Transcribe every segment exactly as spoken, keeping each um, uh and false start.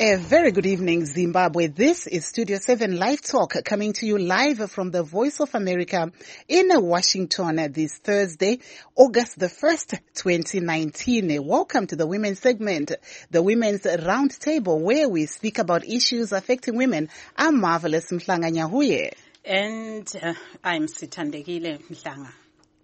A very good evening, Zimbabwe. This is Studio seven Live Talk coming to you live from the Voice of America in Washington this Thursday, August the first, twenty nineteen. Welcome to the Women's segment, the Women's Roundtable, where we speak about issues affecting women. I'm Marvelous Mhlanga Nyahuye. And uh, I'm Sithandekile Mhlanga.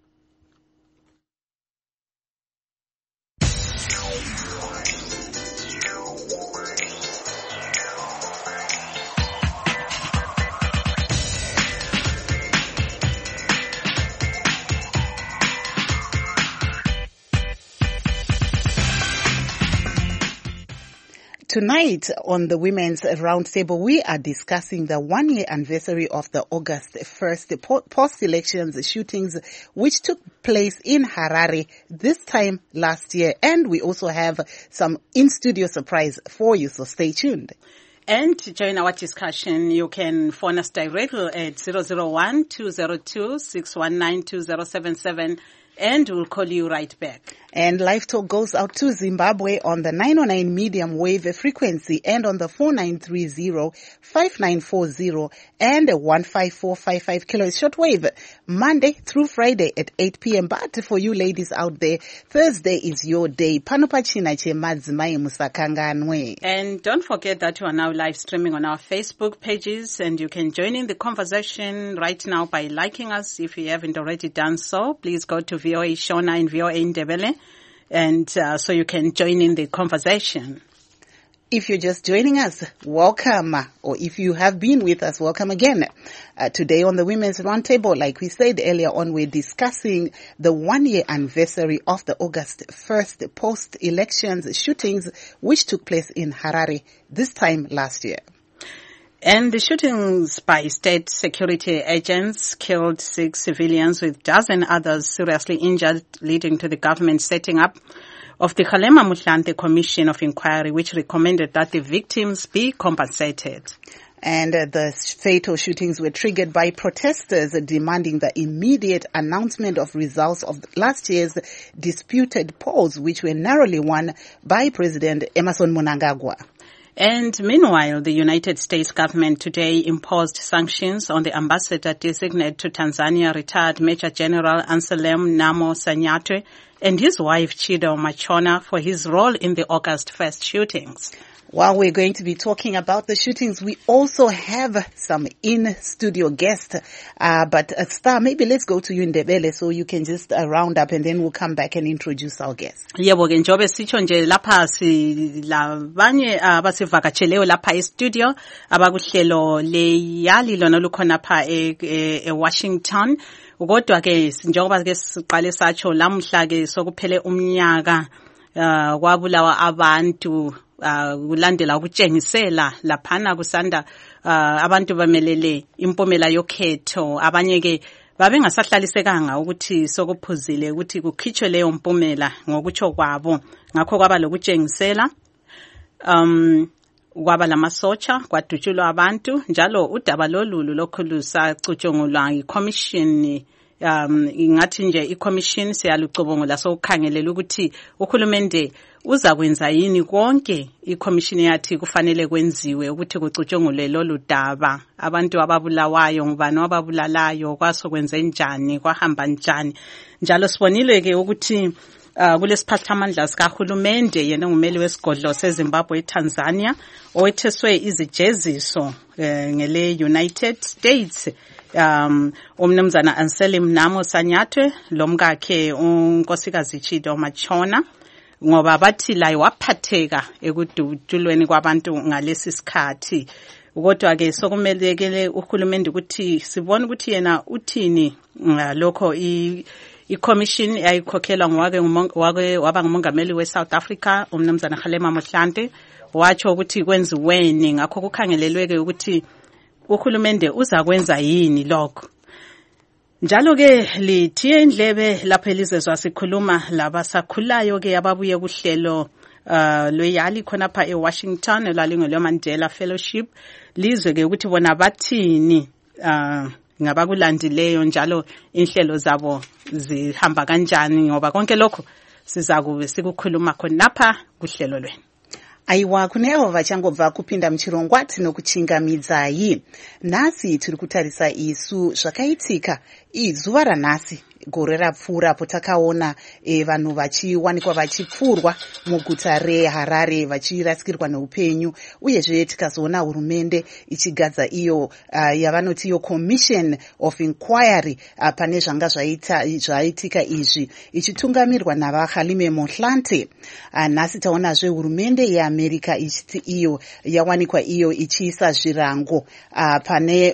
Tonight on the Women's Roundtable, we are discussing the one-year anniversary of the August first post-elections shootings which took place in Harare this time last year. And we also have some in-studio surprise for you, so stay tuned. And to join our discussion, you can phone us directly at zero zero one, two zero two, six one nine, two zero seven seven. And we'll call you right back. And Live Talk goes out to Zimbabwe on the nine oh nine medium wave frequency and on the four nine three zero, five nine four zero and one five four five five kilohertz shortwave, Monday through Friday at eight p.m. But for you ladies out there, Thursday is your day. And don't forget that you are now live streaming on our Facebook pages, and you can join in the conversation right now by liking us. If you haven't already done so, please go to V O A Shona and V O A Ndebele, and uh, so you can join in the conversation. If you're just joining us, welcome. Or if you have been with us, welcome again. Uh, today on the Women's Roundtable, like we said earlier on, we're discussing the one-year anniversary of the August first post-elections shootings which took place in Harare this time last year. And the shootings by state security agents killed six civilians with a dozen others seriously injured, leading to the government setting up of the Kgalema Motlanthe Commission of Inquiry, which recommended that the victims be compensated. And uh, the fatal shootings were triggered by protesters demanding the immediate announcement of results of last year's disputed polls, which were narrowly won by President Emmerson Mnangagwa. And meanwhile, the United States government today imposed sanctions on the ambassador designate to Tanzania, retired Major General Anselm Namo Sanyatwe, and his wife Chido Machona for his role in the August first shootings. While we're going to be talking about the shootings, we also have some in-studio guests. Uh, but uh, Star, maybe let's go to you Ndebele so you can just uh, round up and then we'll come back and introduce our guests. Yebo ke njobe sitsho nje lapha si labanye abasivakatsheleyo lapha e-studio abakuhlelo leyali lona lukhona pha e-Washington. Kodwa ke njengoba ke siqale satsho lamuhla ke sokuphele umnyaka uh, kwabulawa abantu uh, kulandela ukutshengisela laphana kusanda uh, abantu bamelele impumela yokhetho, abanye ke babengasahlalisekanga ukuthi sokuphuzile ukuthi kukhitshwe leyo mpumela ngokutsho kwabo. Ngakho kwaba lokutshengisela um kwaba lamasotsha kwadutshulwa abantu, njalo udaba lolulu lokhu lusacutshungulwa yi-commission. Um, ingathi nje i-commission siyalucubungula sokukhangelela ukuthi uhulumende uza kwenza yini konke i-commission yathi kufanele kwenziwe ukuthi kucutshungulwe lolu daba. Abantu ababulawayo, ngubani wababulalayo, kwasokwenze njani, kwahamba njani. Njalo sibonile ke ukuthi Uh, kulesiphathamandla sikahulumende yena ngumeli wesigodlo seZimbabwe eTanzania owetheswe izijeziso uh, ngele United States um umnumzana Anselm Namo Sanyatwe lomkakhe unkosikazi Chido Machona, ngoba bathi la waphatheka ekudutshulweni kwabantu ngalesi sikhathi. Kodwa ke sokumelekele uhulumende ukuthi sibone ukuthi yena uthini uh, lokho i I-commission yayikhokhelwa ngwake ngwake waba ngumongameli we-South Africa umnumzana Kgalema Motlanthe, watsho ukuthi kwenziweni. Ngakho kukhangelelwe ukuthi uhulumende uza kwenza yini lokho. Njalo ke lithiye indlebe lapho elizezwa sikhuluma labasakhulayo ke ababuye kuhlelo uh loyali khona pha eWashington elalingo leMandela Fellowship, lizwe ke ukuthi bona bathini uh ngabakulandileyo njalo inhlelo zabo zihamba kanjani, ngoba konke lokho sizakube sikukhuluma khona lapha kuhlelo lweni. Aiwa, kune avo vachangobva kupinda muchirongwa tinokuchingamidzai. Nhasi tiri kutarisa isu zvakaitika izuva ranhasi gore rapfuura potakaona e, vanhu vachiwanikwa vachipfurwa muguta reHarare vachirasikirwa neupenyu, uyezve tikazoona hurumende ichigadza iyo uh, yavanoti iyo commission of inquiry uh, pane zvanga zvaitika izvi ichitungamirwa navaHalime Mohlante. Uh, nhasi taonazve hurumende yeAmerica ichiti iyo yawanikwa iyo ichiisa zvirango uh, pane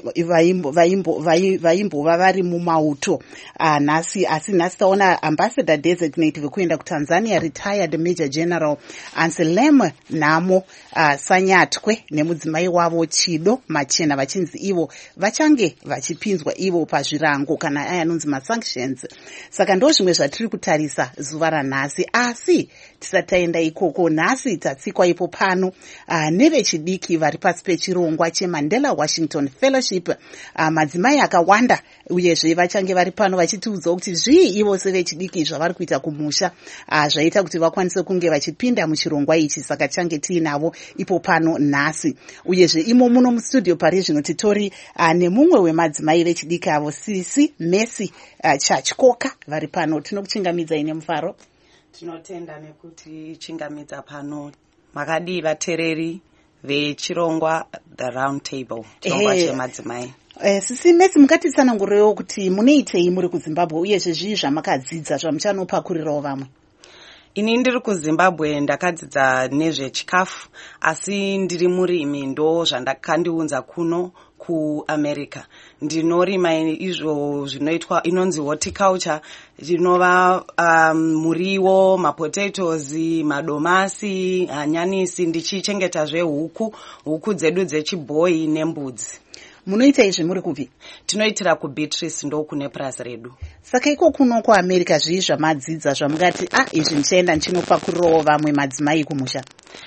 vaimbova vari mumauto. Uh, Nasi, asi nhasi taona ambassador designate vekuenda kuTanzania retired Major General Anselm Namo uh, Sanyatwe nemudzimai wavo Chido Machena vachinzi ivo vachange vachipinzwa ivo pazvirango kana aya anonzi masanctions. Saka ndo zvimwe zvatiri kutarisa zuva ranhasi, asi tisati taenda ikoko nhasi tatsikwa ipo pano uh, nevechidiki vari pasi pechirongwa cheMandela Washington Fellowship. Uh, madzimai akawanda uyezve vachange vari pano vachitiudza kuti zvii ivo sevechidiki zvavari kuita kumusha uh, zvaita kuti vakwanise kunge vachipinda muchirongwa ichi. Saka tichange tiinavo ipo pano nhasi, uyezve imo muno mustudio pari zvino titori uh, nemumwe wemadzimai vechidiki avo Sisi Mercy uh, Chachkoka vari pano. Tinokuchingamidzai nemufaro. Tinotenda nekuti chingamidza pano makadii vatereri vechirongwa the round table chirongwa hey. chemadzimai. Eh, Sisi Mercy, mukatitsanangurewo kuti munoitei muri kuZimbabwe uyezve zvii zvamakadzidza zvamuchanopakurirawo vamwe? Ini ndiri kuZimbabwe ndakadzidza nezvechikafu, asi ndiri murimi ndo zvandakandiunza kuno kuAmerica. Ndinorima izvo zvinoitwa inonzi horticulture, zvinova um, muriwo, mapotatoes, madomasi, hanyanisi, ndichichengetazve huku, huku dzedu dzechibhoyi nembudzi. Munoita izvi muri kupi? Tinoitira kuBeatrice ndo kune purazi redu. Saka iko kuno kuAmerica zvii zvamadzidza zvamungati ah izvi ndichaenda ndichinopakurirawo vamwe madzimai kumusha?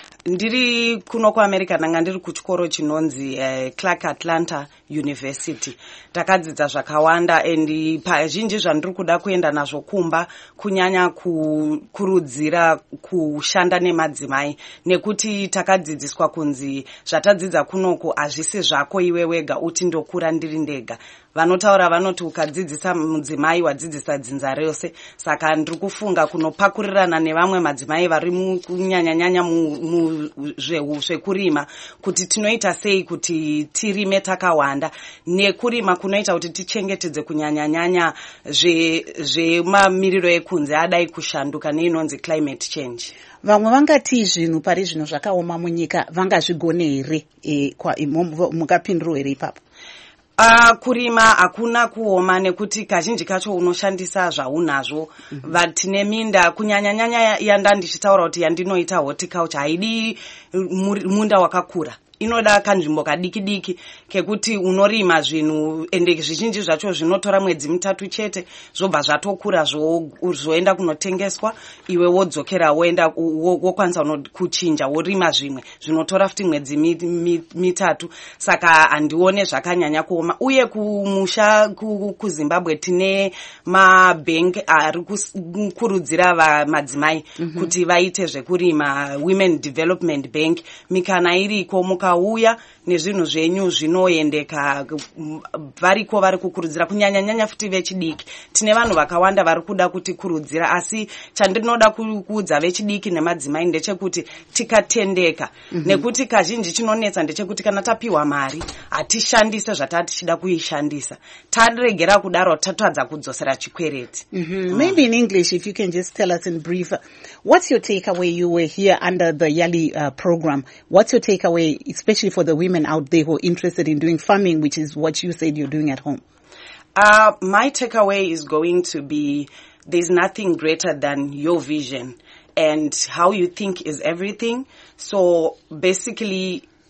Ndiri kuno kuAmerica ndanga ndiri kuchikoro chinonzi uh, Clark Atlanta University. Takadzidza zvakawanda and pazhinji zvandiri kuda kuenda nazvo kumba kunyanya kukurudzira kushanda nemadzimai, nekuti takadzidziswa kunzi zvatadzidza kunoko hazvisi zvako iwe wega uti ndokura ndiri ndega. Vanotaura vanoti ukadzidzisa mudzimai wadzidzisa dzinza rose. Saka ndiri kufunga kunopakurirana nevamwe madzimai vari kunyanya-nyanya zvekurima kuti tinoita sei kuti tirime takawanda, nekurima kunoita kuti tichengetedze kunyanya-nyanya zvemamiriro ekunze adai kushanduka neinonzi climate change. Vamwe vangati zvinhu pari zvino zvakaoma munyika vangazvigone here? E, mukapindura here ipapo? Uh, kurima hakuna kuoma nekuti kazhinji kacho unoshandisa zvaunazvo. Mm-hmm. Vatine minda kunyanya-nyanya yanda ndichitaura kuti yandinoita horticulture haidi munda wakakura. Inoda kanzvimbo kadiki-diki kekuti unorima zvinhu ende zvizhinji zvacho zvinotora mwedzi mitatu chete zvobva zvatokura zvoenda kunotengeswa, iwe wodzokera woenda wokwanisa kuchinja worima zvimwe zvinotora futi mwedzi mitatu. Saka handione zvakanyanya kuoma. Uye kumusha kuZimbabwe tine mabhengi ari kukurudzira madzimai mm-hmm. kuti vaite zvekurima, Women Development Bank. Mikana iriko muka uya nezvinhu zvenyu zvinoendeka, variko vari kukurudzira kunyanya-nyanya futi vechidiki. Tine vanhu vakawanda vari kuda kuti kurudzira, asi chandinoda kuudza vechidiki nemadzimai ndechekuti tikatendeka. Mm-hmm. Nekuti kazhinji chinonetsa ndechekuti kana tapiwa mari hatishandise zvatati tichida kuishandisa. Taregera kudaro tatadza kudzosera chikwereti. Mm-hmm. Mm. Maybe in English, if you can just tell us in brief, what's your takeaway? You were here under the Yali uh, program. What's your takeaway, especially for the women out there who are interested in doing farming, which is what you said you're doing at home? Uh, my takeaway is going to be there's nothing greater than your vision, and how you think is everything. So basically,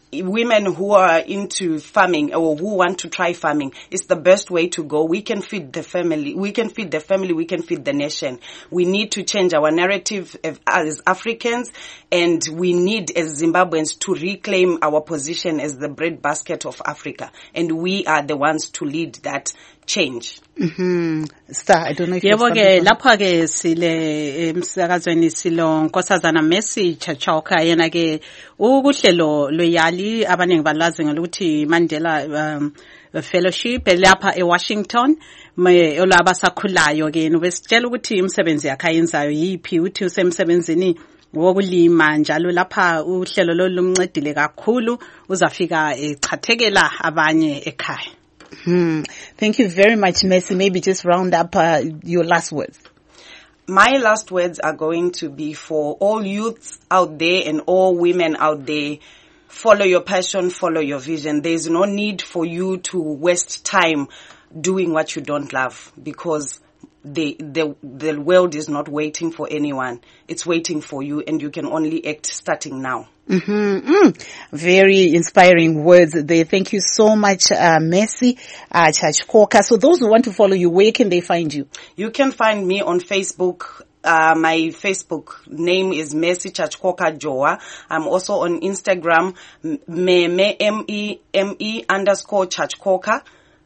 women who are into farming or who want to try farming, it's the best way to go. We can feed the family. We can feed the family. We can feed the nation. We need to change our narrative as Africans, and we need as Zimbabweans to reclaim our position as the breadbasket of Africa. And we are the ones to lead that change. Mm-hmm. Star, I don't know if you Yebo ke lapha ke sile emsakazweni silo Nkosazana Mercy Chachauka yena ke ukuhlelo loyali abaningi balazi ngokuthi Mandela um, Fellowship lapha eWashington me olabasakhulayo ke nobesitshela ukuthi umsebenzi yakhe ayenzayo yipi uthi usemsebenzini wokulima njalo lapha uhlelo lolumncedile kakhulu uzafika echathekela abanye ekhaya. Hmm. Thank you very much, Mercy. Maybe just round up uh, your last words. My last words are going to be for all youths out there and all women out there. Follow your passion, follow your vision. There is no need for you to waste time doing what you don't love, because the the the world is not waiting for anyone. It's waiting for you, and you can only act starting now. Mm-hmm. Mm. Very inspiring words there. Thank you so much, uh, Mercy uh, Chachkoka. So those who want to follow you, where can they find you? You can find me on Facebook. Uh, my Facebook name is Mercy Chachkoka Joa. I'm also on Instagram, me m e m e underscore Chachkoka.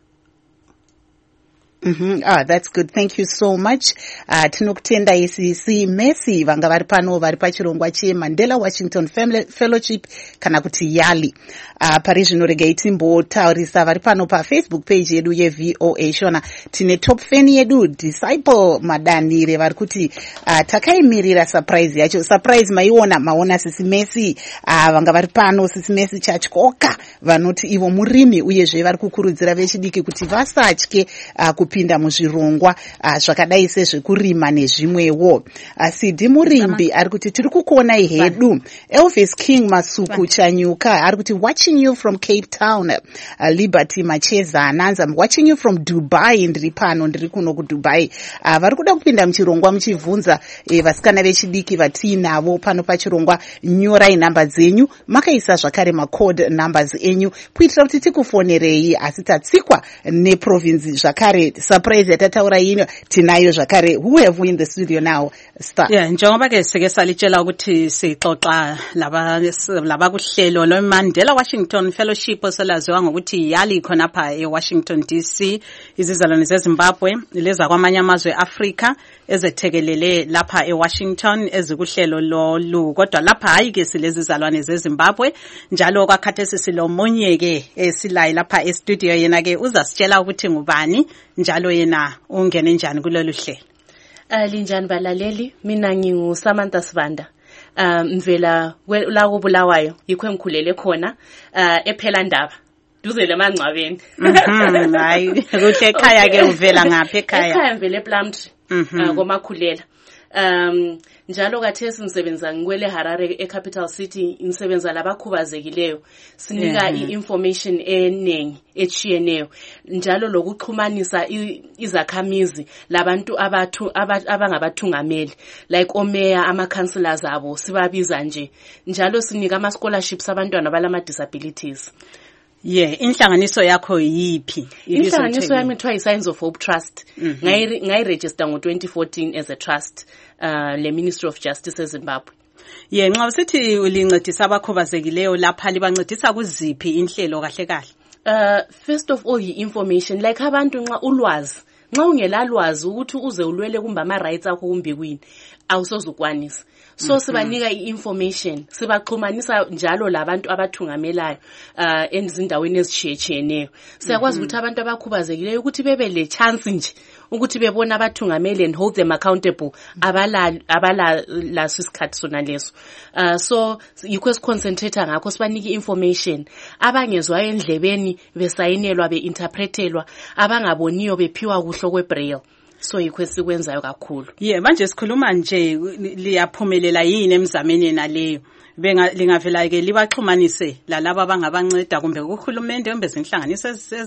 Mm-hmm. Ah, that's good. Thank you so much. Uh, tinokutenda isi si Mercy vanga vari pano vari pachirongwa che Mandela Washington Family Fellowship kana kuti YALI. Uh, pari zvino regai timbotaurisa vari pano pa Facebook page yedu ye V O A shona tine top fan yedu Disciple Madanire vari kuti uh, takaimirira surprise yacho. Surprise maiona maona sisi Mercy uh, vanga vari pano sisi Mercy Chachkoka vanoti ivo murimi uyezve vari kukurudzira vechidiki kuti vasatye uh, kupinda muzvirongwa uh, zvakadai sezvekurima nezvimwewo. Sidhi Murimbi ari kuti tiri kukuonai hedu. Elvis King Masuku Chanyuka ari kuti watching you from Cape Town. uh, Liberty Macheza Ananza, I'm watching you from Dubai. Ndiri pano ndiri kuno kuDubai. uh, vari kuda kupinda muchirongwa muchibvunza eh, vasikana vechidiki vatinavo pano pachirongwa. Nyorai namba dzenyu, makaisa zvakare macode numbers enyu kuitira kuti tikufonerei, asi tatsikwa neprovince zvakare. Surprise yatataura ino tinayo zvakare. Who have we in the studio now? Start. Yeah, njengoba ke sike salitshela ukuthi sixoxa laba laba kuhlelo lo Mandela Washington Fellowship oselaziwa ngokuthi YALI khona pha eWashington D C, izizalwane zeZimbabwe leza kwamanye amazwe eAfrica ezethekelele lapha eWashington ezikuhlelo lolu, kodwa lapha hayi ke silezi izizalwane zeZimbabwe njalo kwakhathesi silomunye ke esilayi lapha estudio yena ke uzasitshela ukuthi ngubani njalo yena ungene njani kulolu hlelo. Uh, linjani balaleli, mina ngingu Samantha Sibanda. Um, mvela la kubulawayo yikho engikhulele khona uh, ephela ndaba duze lemangcwabeni. Mhm, hayi kuhle ekhaya ke uvela ngapha ekhaya? Ekhaya mvela ePlumtree uh, ngomakhulela. Um njalo kathesi ngisebenza ngikwele Harare eCapital City, ngisebenza labakhubazekileyo, sinika i-information enengi echiyeneyo njalo lokuxhumanisa izakhamizi labantu abathu abangabathungameli like omeya ama councillors abo sibabiza nje, njalo sinika ama scholarships abantwana balama disabilities. Yeah, inhlanganiso yakho yipi? Inhlanganiso yami kuthiwa iSigns of Hope Trust. Ngayi ngayi register ngo twenty fourteen as a trust uh le Ministry of Justice eZimbabwe. Yeah, nxa usithi ulincedisa abakhubazekileyo lapha libancedisa kuziphi inhlelo kahle kahle? Uh first of all i-information, like abantu nxa ulwazi, nxa ungelalwazi ukuthi uze ulwele kumbe ama rights akho kumbe kwini awusozukwanisa. So mm-hmm. sibanika i-information, sibaxhumanisa njalo labantu abathungamelayo uh enzindaweni ezitshiyeneyo. Siyakwazi ukuthi mm-hmm. abantu abakhubazekileyo ukuthi bebe le chance nje ukuthi bebona abathungameli and hold them accountable abala abala laso isikhathi sona leso. Uh so yikho siconcentrate ngakho, sibanika i-information, abangezwayo endlebeni besayinelwa beinterpretelwa, abangaboniyo bephiwa kuhlo kwebraille. So yikho sikwenzayo kakhulu. Yeah, manje sikhuluma nje liyaphumelela yini emzameni naleyo? Benga lingavela ke libaxhumanise lalabo abangabanceda kumbe kuhulumende kumbe zinhlanganiso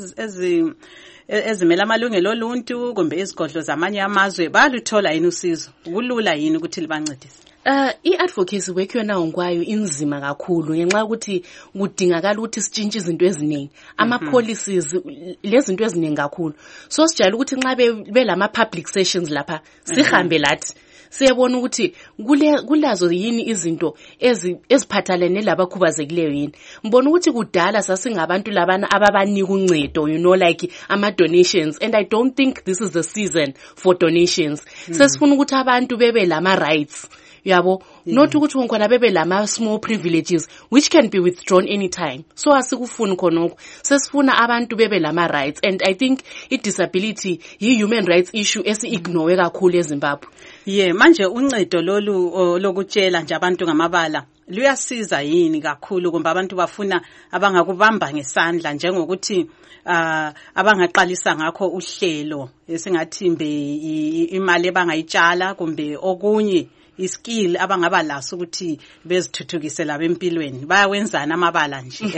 ezi ezimela amalungelo oluntu kumbe izigodlo zamanye amazwe baluthola yini usizo? Kulula yini ukuthi libancedise? Uh, i-advocacy work yona ngwayo inzima kakhulu ngenxa yokuthi kudingakala ukuthi sitshintshe izinto eziningi ama-policies lezinto eziningi kakhulu so sijayele ukuthi nxa belama public sessions lapha sihambe lathi siyabona ukuthi kule kulazo yini izinto eziphathalene labakhubazekileyo yini mbona ukuthi kudala sasingabantu labana ababanika uncedo you know like ama donations and I don't think this is the season for donations mm. sesifuna ukuthi abantu bebe lama rights yabo yeah. Not ukuthi ngkhona bebe lama small privileges which can be withdrawn anytime so asikufuni khonoko sesifuna abantu bebe lama rights and I think I disability yi human rights issue esi ignore kakhulu eZimbabwe. Yeah, manje uncedo lolu lokutshela nje abantu ngamabala luyasiza yini kakhulu kumbe abantu bafuna abangakubamba ngesandla njengokuthi uh, abangaqalisa ngakho uhlelo esingathi mbe imali ebangayitshala kumbe okunye iskill abangaba laso ukuthi bezithuthukise laba empilweni bayawenzana amabala nje.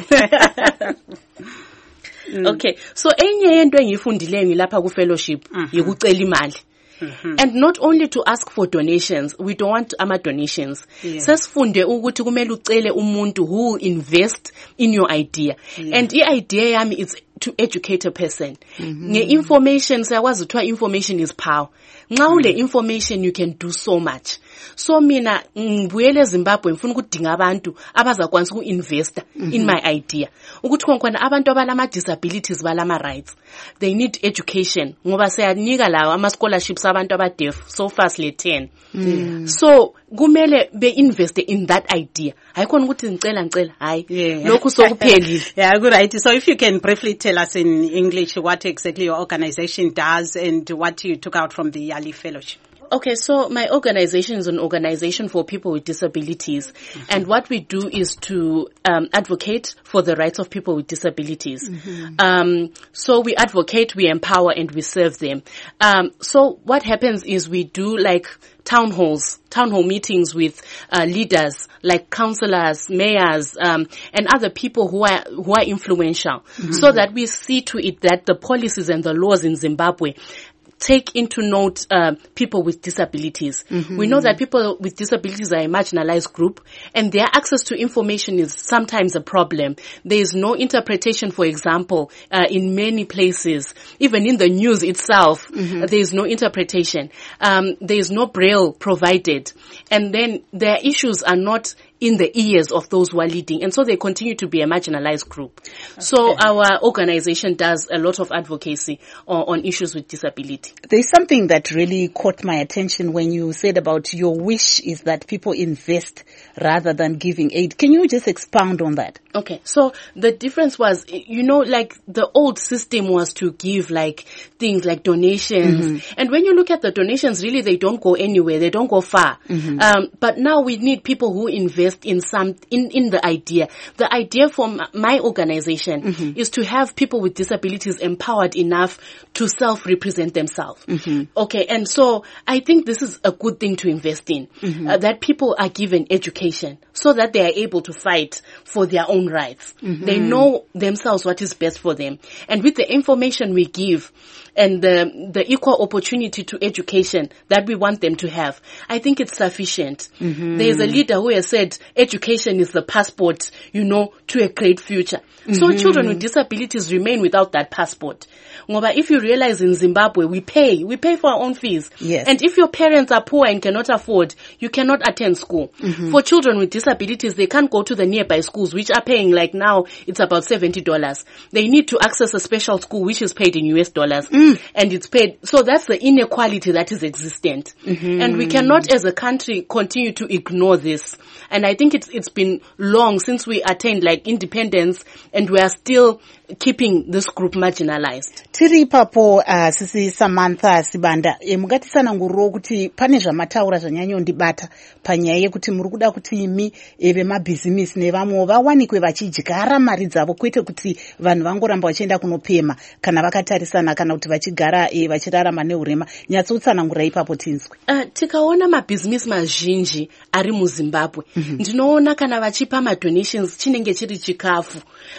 Mm. Okay, so enye yento engiyifundileyo ngilapha ku fellowship mm-hmm. yikucela imali. Mm-hmm. And not only to ask for donations, we don't want ama donations. Yeah. Sesifunde ukuthi kumele ucele umuntu who will invest in your idea. Yeah. And I-idea yami is to educate a person. Mm-hmm. Nge-information, sayakwazi uthiwa information is power. Nxa ule information you can do so much. So mina ngibuyele eZimbabwe ngifuna ukudinga abantu abazakwanisa uku-investa mm-hmm. in my idea. Ukuthi khona abantu abalama disabilities balama rights. They need education. Ngoba siyanika lawo ama scholarships abantu abadeaf so fast le ten. Mm. So kumele be invest in that idea. Hayikhona ukuthi ngicela ngicela hayi lokhu sokuphelile. Yeah, good right. So if you can briefly tell us in English what exactly your organization does and what you took out from the Yali Fellowship. Okay, so my organization is an organization for people with disabilities. Mm-hmm. And what we do is to um, advocate for the rights of people with disabilities. Mm-hmm. Um, so we advocate, we empower, and we serve them. Um, so what happens is we do like town halls, town hall meetings with uh, leaders like councillors, mayors, um, and other people who are who are influential, mm-hmm. so that we see to it that the policies and the laws in Zimbabwe take into note uh, people with disabilities. Mm-hmm. We know that people with disabilities are a marginalized group and their access to information is sometimes a problem. There is no interpretation, for example, uh, in many places. Even in the news itself, mm-hmm. uh, there is no interpretation. Um, there is no braille provided. And then their issues are not in the ears of those who are leading. And so they continue to be a marginalized group. Okay. So our organization does a lot of advocacy on, on issues with disability. There's something that really caught my attention when you said about your wish is that people invest rather than giving aid. Can you just expound on that? Okay. So the difference was, you know, like the old system was to give like things like donations. Mm-hmm. And when you look at the donations, really they don't go anywhere. They don't go far. Mm-hmm. Um, but now we need people who invest in some in in the idea. The idea from my organization mm-hmm. is to have people with disabilities empowered enough to self-represent themselves. Mm-hmm. Okay, and so I think this is a good thing to invest in, mm-hmm. uh, that people are given education so that they are able to fight for their own rights. Mm-hmm. They know themselves what is best for them. And with the information we give and the the equal opportunity to education that we want them to have, I think it's sufficient. Mm-hmm. There is a leader who has said education is the passport, you know, to a great future. Mm-hmm. So children with disabilities remain without that passport. Ngoba, if you realize in Zimbabwe, we pay, we pay for our own fees. Yes. And if your parents are poor and cannot afford, you cannot attend school. Mm-hmm. For children with disabilities, they can't go to the nearby schools, which are paying like now, it's about seventy dollars. They need to access a special school, which is paid in U S dollars. Mm. And it's paid. So that's the inequality that is existent. Mm-hmm. And we cannot as a country continue to ignore this. And I think it's, it's been long since we attained like independence and we are still keeping this group marginalized. Tiri papo uh, sisi Samantha Sibanda e mugatisana nguro kuti pane zvamataura zvanyanyo ndibata panyaya yekuti muri kuda kuti imi eve mabusiness nevamwe vawanikwe vachidyara mari dzavo kwete kuti vanhu vangoramba vachienda kunopema kana vakatarisana kana kuti vachigara e vachirarama neurema. Nyatsoutsanangura ipapo tinzwe. Uh, tikaona mabusiness mazhinji ari muZimbabwe mm-hmm. ndinoona kana vachipa madonations chinenge chiri chikafu.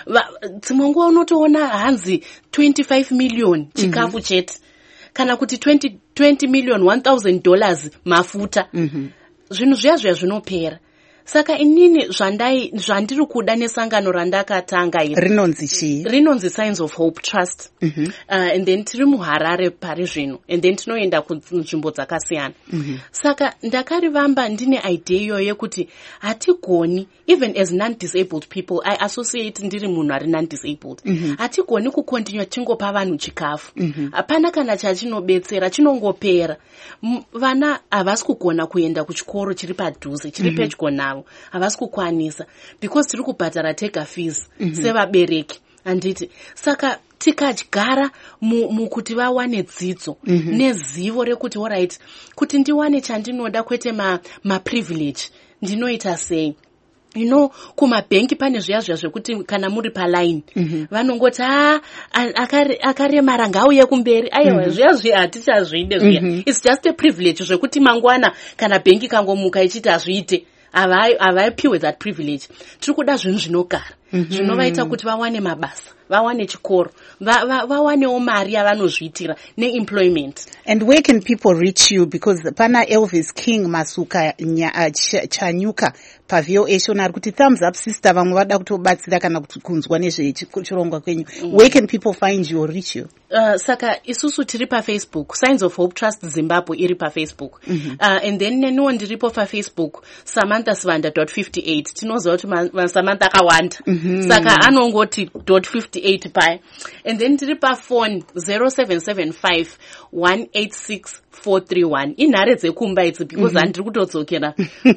Dzimwe nguva unotoona hanzi twenty-five million chikafu mm-hmm. chete kana kuti twenty, twenty million one thousand dollars mafuta. Mm-hmm. zvinhu zviya zviya zvinopera. Saka inini zvandai zvandiri kuda nesangano randakatanga iri rinonzi chii? Rinonzi Signs of Hope Trust. Mm-hmm. Uh, and then tiri muHarare pari zvino, and then tinoenda kunzvimbo dzakasiyana. Mm-hmm. Saka ndakarivamba ndine idea iyo yekuti hatigoni, even as non-disabled people, I associate ndiri munhu ari non-disabled. Mm-hmm. Hatigoni kukontinua tingopa vanhu chikafu. Mm-hmm. Hapana kana chachinobetsera, chinongopera. Vana havasi kugona kuenda kuchikoro chiri padhuze, chiri mm-hmm. pedyo navo. Havasi kukwanisa because tiri kubhadhara tega fees mm-hmm. sevabereki anditi. Saka tikagara mukuti mu vawane dzidzo mm-hmm. nezivo rekuti alright, kuti ndiwane chandinoda kwete ma, ma privilege ndinoita sei. You know, kumabhenki pane zviya zviya zvekuti kana muri paline mm-hmm. vanongoti ah akaremara ngauye kumberi. Aiwa mm-hmm. zviya zviya hatichazvide zviya. Mm-hmm. It's just a privilege zvekuti mangwana kana bhenki kangomuka ichiti hazviite. Havaipiwe that privilege. Tiri kuda zvinhu zvinogara zvinovaita kuti vawane mabasa, vawane chikoro, vawanewo mari yavanozviitira neemployment. And where can people reach you? Because pana Elvis King Masuka nya, uh, ch Chanyuka pavio eshona ari kuti thumbs up sister, vamwe vada kutobatsira kana kunzwa nezvechirongwa kwenyu. Where can people find you or reach you? Uh, saka isusu tiri pa Facebook, Signs of Hope Trust Zimbabwe iri pa Facebook. Mm-hmm. uh, and then neniwo ndiripo pa Facebook, Samantha Svanda dot fifty-eight. Tinoziva kuti ma, ma Samantha akawanda. Mm-hmm. Saka anongoti dot fifty-eight paya. And then tiri pa phone zero seven seven five one eight six four three one. Inhare dzekumba idzi because handiri kutodzokera.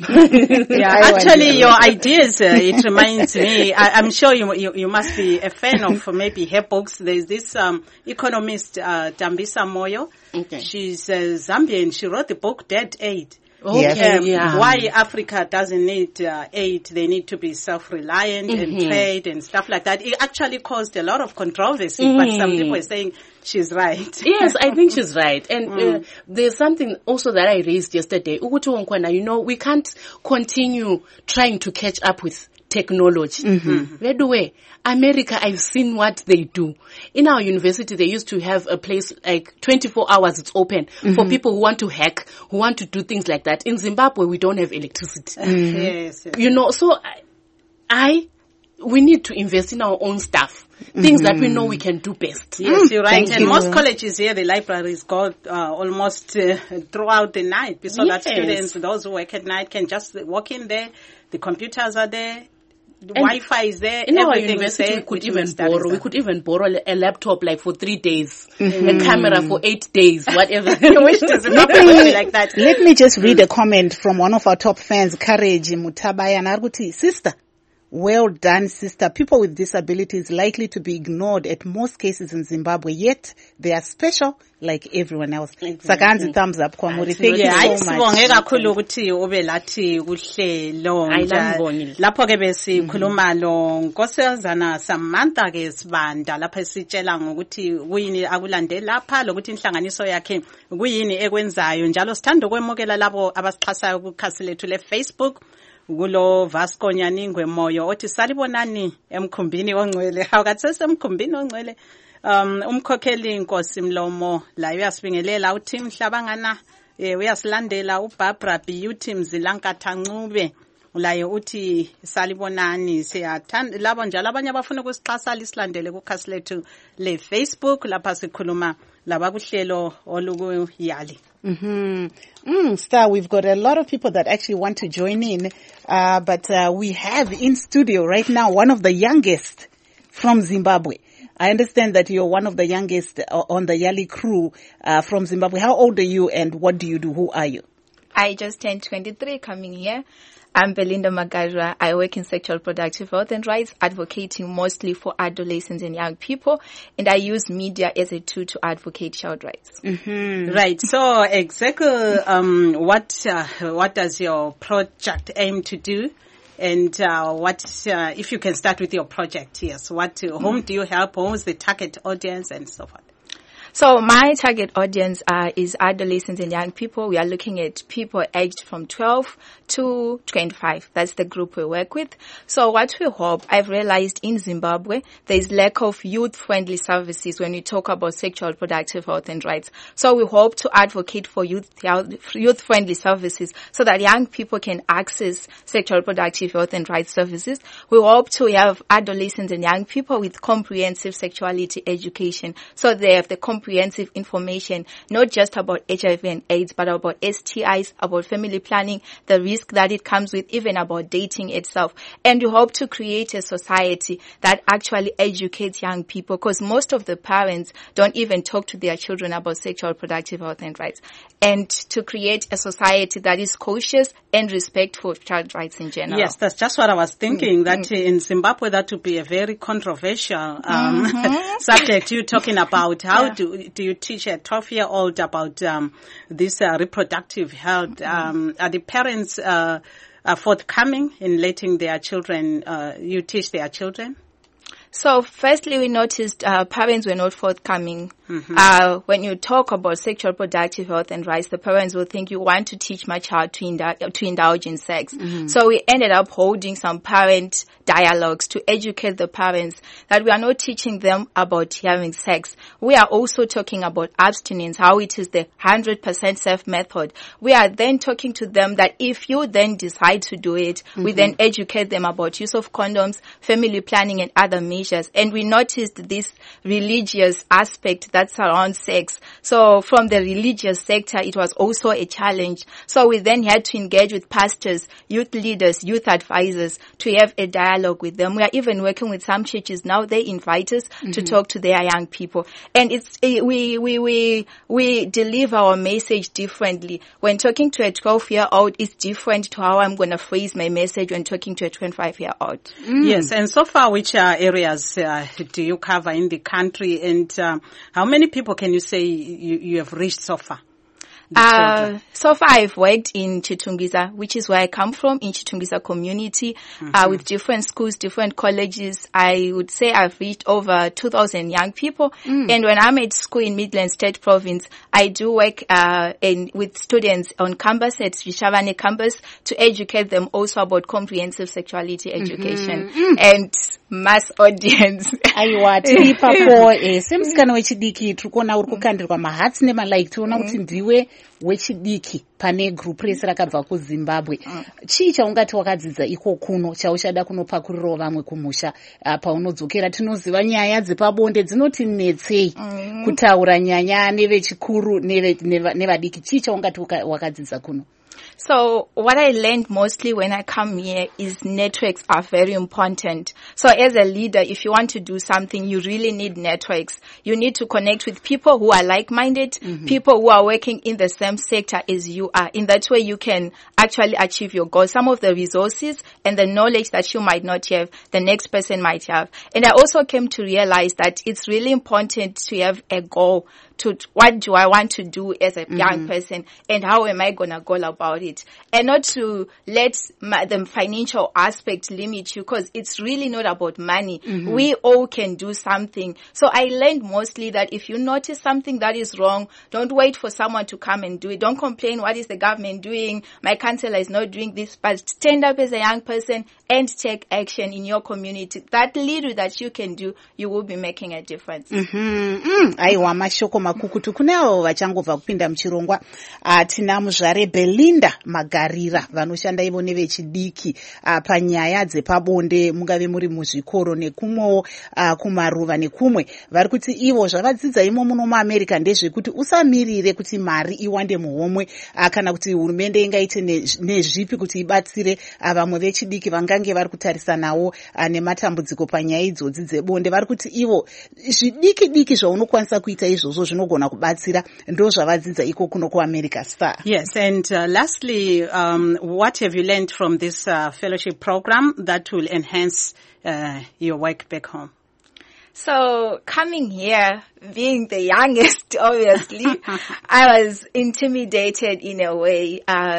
Yeah, actually your ideas, uh, it reminds me, I, I'm sure you, you you must be a fan of maybe her books. There's this um, economist, uh, Dambisa Moyo. Okay. She's uh, Zambian. She wrote the book Dead Aid. Okay, um, yeah. Why Africa doesn't need uh, aid, they need to be self-reliant mm-hmm. and trade and stuff like that. It actually caused a lot of controversy, mm-hmm. but some people are saying she's right. Yes, I think she's right. And mm. uh, there's something also that I raised yesterday. You know, we can't continue trying to catch up with technology. Mm-hmm. By the way, America, I've seen what they do. In our university, they used to have a place like twenty-four hours, it's open mm-hmm. for people who want to hack, who want to do things like that. In Zimbabwe, we don't have electricity. Mm-hmm. Yes, yes. You know, so I, I, we need to invest in our own stuff. Things mm-hmm. that we know we can do best. Yes, you're right. Thank and you. Most colleges here, the libraries go uh, almost uh, throughout the night. So yes. that students, those who work at night, can just walk in there. The computers are there. The and Wi-Fi is there. In our university, we could even borrow. We could even borrow a laptop like for three days, mm-hmm. a camera for eight days, whatever. Which does not be like that. Let me just read a comment from one of our top fans, Courage Mutabaya Naruti. Sister, well done, sister. People with disabilities likely to be ignored at most cases in Zimbabwe, yet they are special like everyone else. Sakanzi thumbs up kwa muri. Thank yeah, you so much. Ayisibonge kakhulu ukuthi ube lathi kuhlelo lapho ke besi khuluma lo Nkosazana Samantha ke Sibanda lapha sitshela ngokuthi kuyini akulande lapha lokuthi inhlanganiso yakhe kuyini ekwenzayo njalo sithanda ukwemukela labo abasixhasayo kukhasi lethu le Facebook kulo Vasco Nyaningwe Moyo othi salibonani emkhumbini ongcwele awukathese emkhumbini ongcwele um umkhokheli inkosi Mlomo la uyasibingelela uthi Mhlabangana eh uyasilandela uBarbara Beauty Mzilankatha Ncube laye uthi salibonani siyathanda labo njalo abanye abafuna ukusixhasa lisilandele kukhasi lethu le Facebook lapha sikhuluma laba kuhlelo olukuyali. Mm-hmm. Mm, Star, we've got a lot of people that actually want to join in, uh, but uh, we have in studio right now one of the youngest from Zimbabwe. I understand that you're one of the youngest uh, on the Yali crew uh, from Zimbabwe. How old are you and what do you do? Who are you? I just turned twenty-three coming here. I'm Belinda Magajwa. I work in sexual reproductive health and rights, advocating mostly for adolescents and young people, and I use media as a tool to advocate child rights. Mm-hmm. Right. So exactly, um, what uh, what does your project aim to do? And uh, what uh, if you can start with your project? Yes. What uh, whom do you help? Who's the target audience and so forth? So my target audience uh, is adolescents and young people. We are looking at people aged from twelve to twenty-five. That's the group we work with. So what we hope, I've realized in Zimbabwe, there's lack of youth-friendly services when we talk about sexual reproductive health and rights. So we hope to advocate for youth youth-friendly services so that young people can access sexual reproductive health and rights services. We hope to have adolescents and young people with comprehensive sexuality education. So they have the comprehensive information, not just about H I V and AIDS, but about S T Is, about family planning, the risk that it comes with, even about dating itself. And we hope to create a society that actually educates young people, because most of the parents don't even talk to their children about sexual reproductive health and rights. And to create a society that is cautious and respectful of child rights in general. Yes, that's just what I was thinking, mm-hmm. that in Zimbabwe that would be a very controversial um, mm-hmm. subject. You're talking about how yeah. do, do you teach a twelve-year-old about um, this uh, reproductive health? Mm-hmm. Um, are the parents uh, are forthcoming in letting their children, uh, you teach their children? So firstly, we noticed uh, parents were not forthcoming. Mm-hmm. Uh, when you talk about sexual reproductive health and rights, the parents will think you want to teach my child to, indul- to indulge in sex. Mm-hmm. So we ended up holding some parent dialogues to educate the parents that we are not teaching them about having sex. We are also talking about abstinence, how it is the one hundred percent safe method. We are then talking to them that if you then decide to do it, mm-hmm. we then educate them about use of condoms, family planning, and other measures. And we noticed this religious aspect that surrounds sex. So from the religious sector, it was also a challenge. So we then had to engage with pastors, youth leaders, youth advisors to have a dialogue with them. We are even working with some churches now. They invite us mm-hmm. to talk to their young people. And it's, it, we, we, we, we deliver our message differently. When talking to a twelve year old, it's different to how I'm going to phrase my message when talking to a twenty-five year old. Mm. Yes. And so far, which uh, areas uh, do you cover in the country, and um, how many people can you say you, you have reached so far? Uh, so far I've worked in Chitungwiza, which is where I come from, in Chitungwiza community, mm-hmm. uh, with different schools, different colleges. I would say I've reached over two thousand young people. Mm. And when I'm at school in Midland State Province, I do work, uh, in, with students on campus at Vishavane campus to educate them also about comprehensive sexuality education mm-hmm. and mass audience. Aiwa, tiri papo, eh, semusikana wechidiki, turikuona uri kukandirwa mahatsi nemalike, tuona kuti ndiwe wechidiki pane group rese rakabva kuZimbabwe. Chii chaungati wakadzidza iko kuno chauchada kunopakurirawo vamwe kumusha uh, paunodzokera? Tinoziva nyaya dzepabonde dzinoti netsei mm. kutaura nyanya nevechikuru nevadiki. Chii chaungati wakadzidza kuno? So what I learned mostly when I come here is networks are very important. So as a leader, if you want to do something, you really need networks. You need to connect with people who are like-minded, mm-hmm. people who are working in the same sector as you are. In that way, you can actually achieve your goals. Some of the resources and the knowledge that you might not have, the next person might have. And I also came to realize that it's really important to have a goal. To what do I want to do as a mm-hmm. young person, and how am I going to go about it? And not to let my, the financial aspect limit you, because it's really not about money. Mm-hmm. We all can do something. So I learned mostly that if you notice something that is wrong, don't wait for someone to come and do it. Don't complain, what is the government doing? My counselor is not doing this. But stand up as a young person and take action in your community. That little that you can do, you will be making a difference. Mm-hmm. Mm. Aiwa, mashoko makukutu. Kunao vachangobva kupinda muchirongwa. Uh, tina muzvare Belinda Magarira vanoshanda ivo nevechidiki uh, panyaya dzepabonde, mungave muri muzvikoro nekumwewo uh, kumaruva nekumwe. Vari kuti ivo zvavadzidza imo muno muAmerica ndezvekuti usamirire kuti mari iwande muhomwe uh, kana kuti hurumende ingaite nezvipi kuti ibatsire uh, vamwe vechidiki vangange vari kutarisanawo uh, nematambudziko panyaya idzodzi dzebonde. Vari kuti ivo zvidiki diki zvaunokwanisa kuita izvozvo zvinogona kubatsira, ndo zvavadzidza iko kuno kuAmerica. Star. Yes, and uh, lastly, um, what have you learned from this uh, fellowship program that will enhance uh, your work back home? So coming here, being the youngest, obviously, I was intimidated in a way. Uh,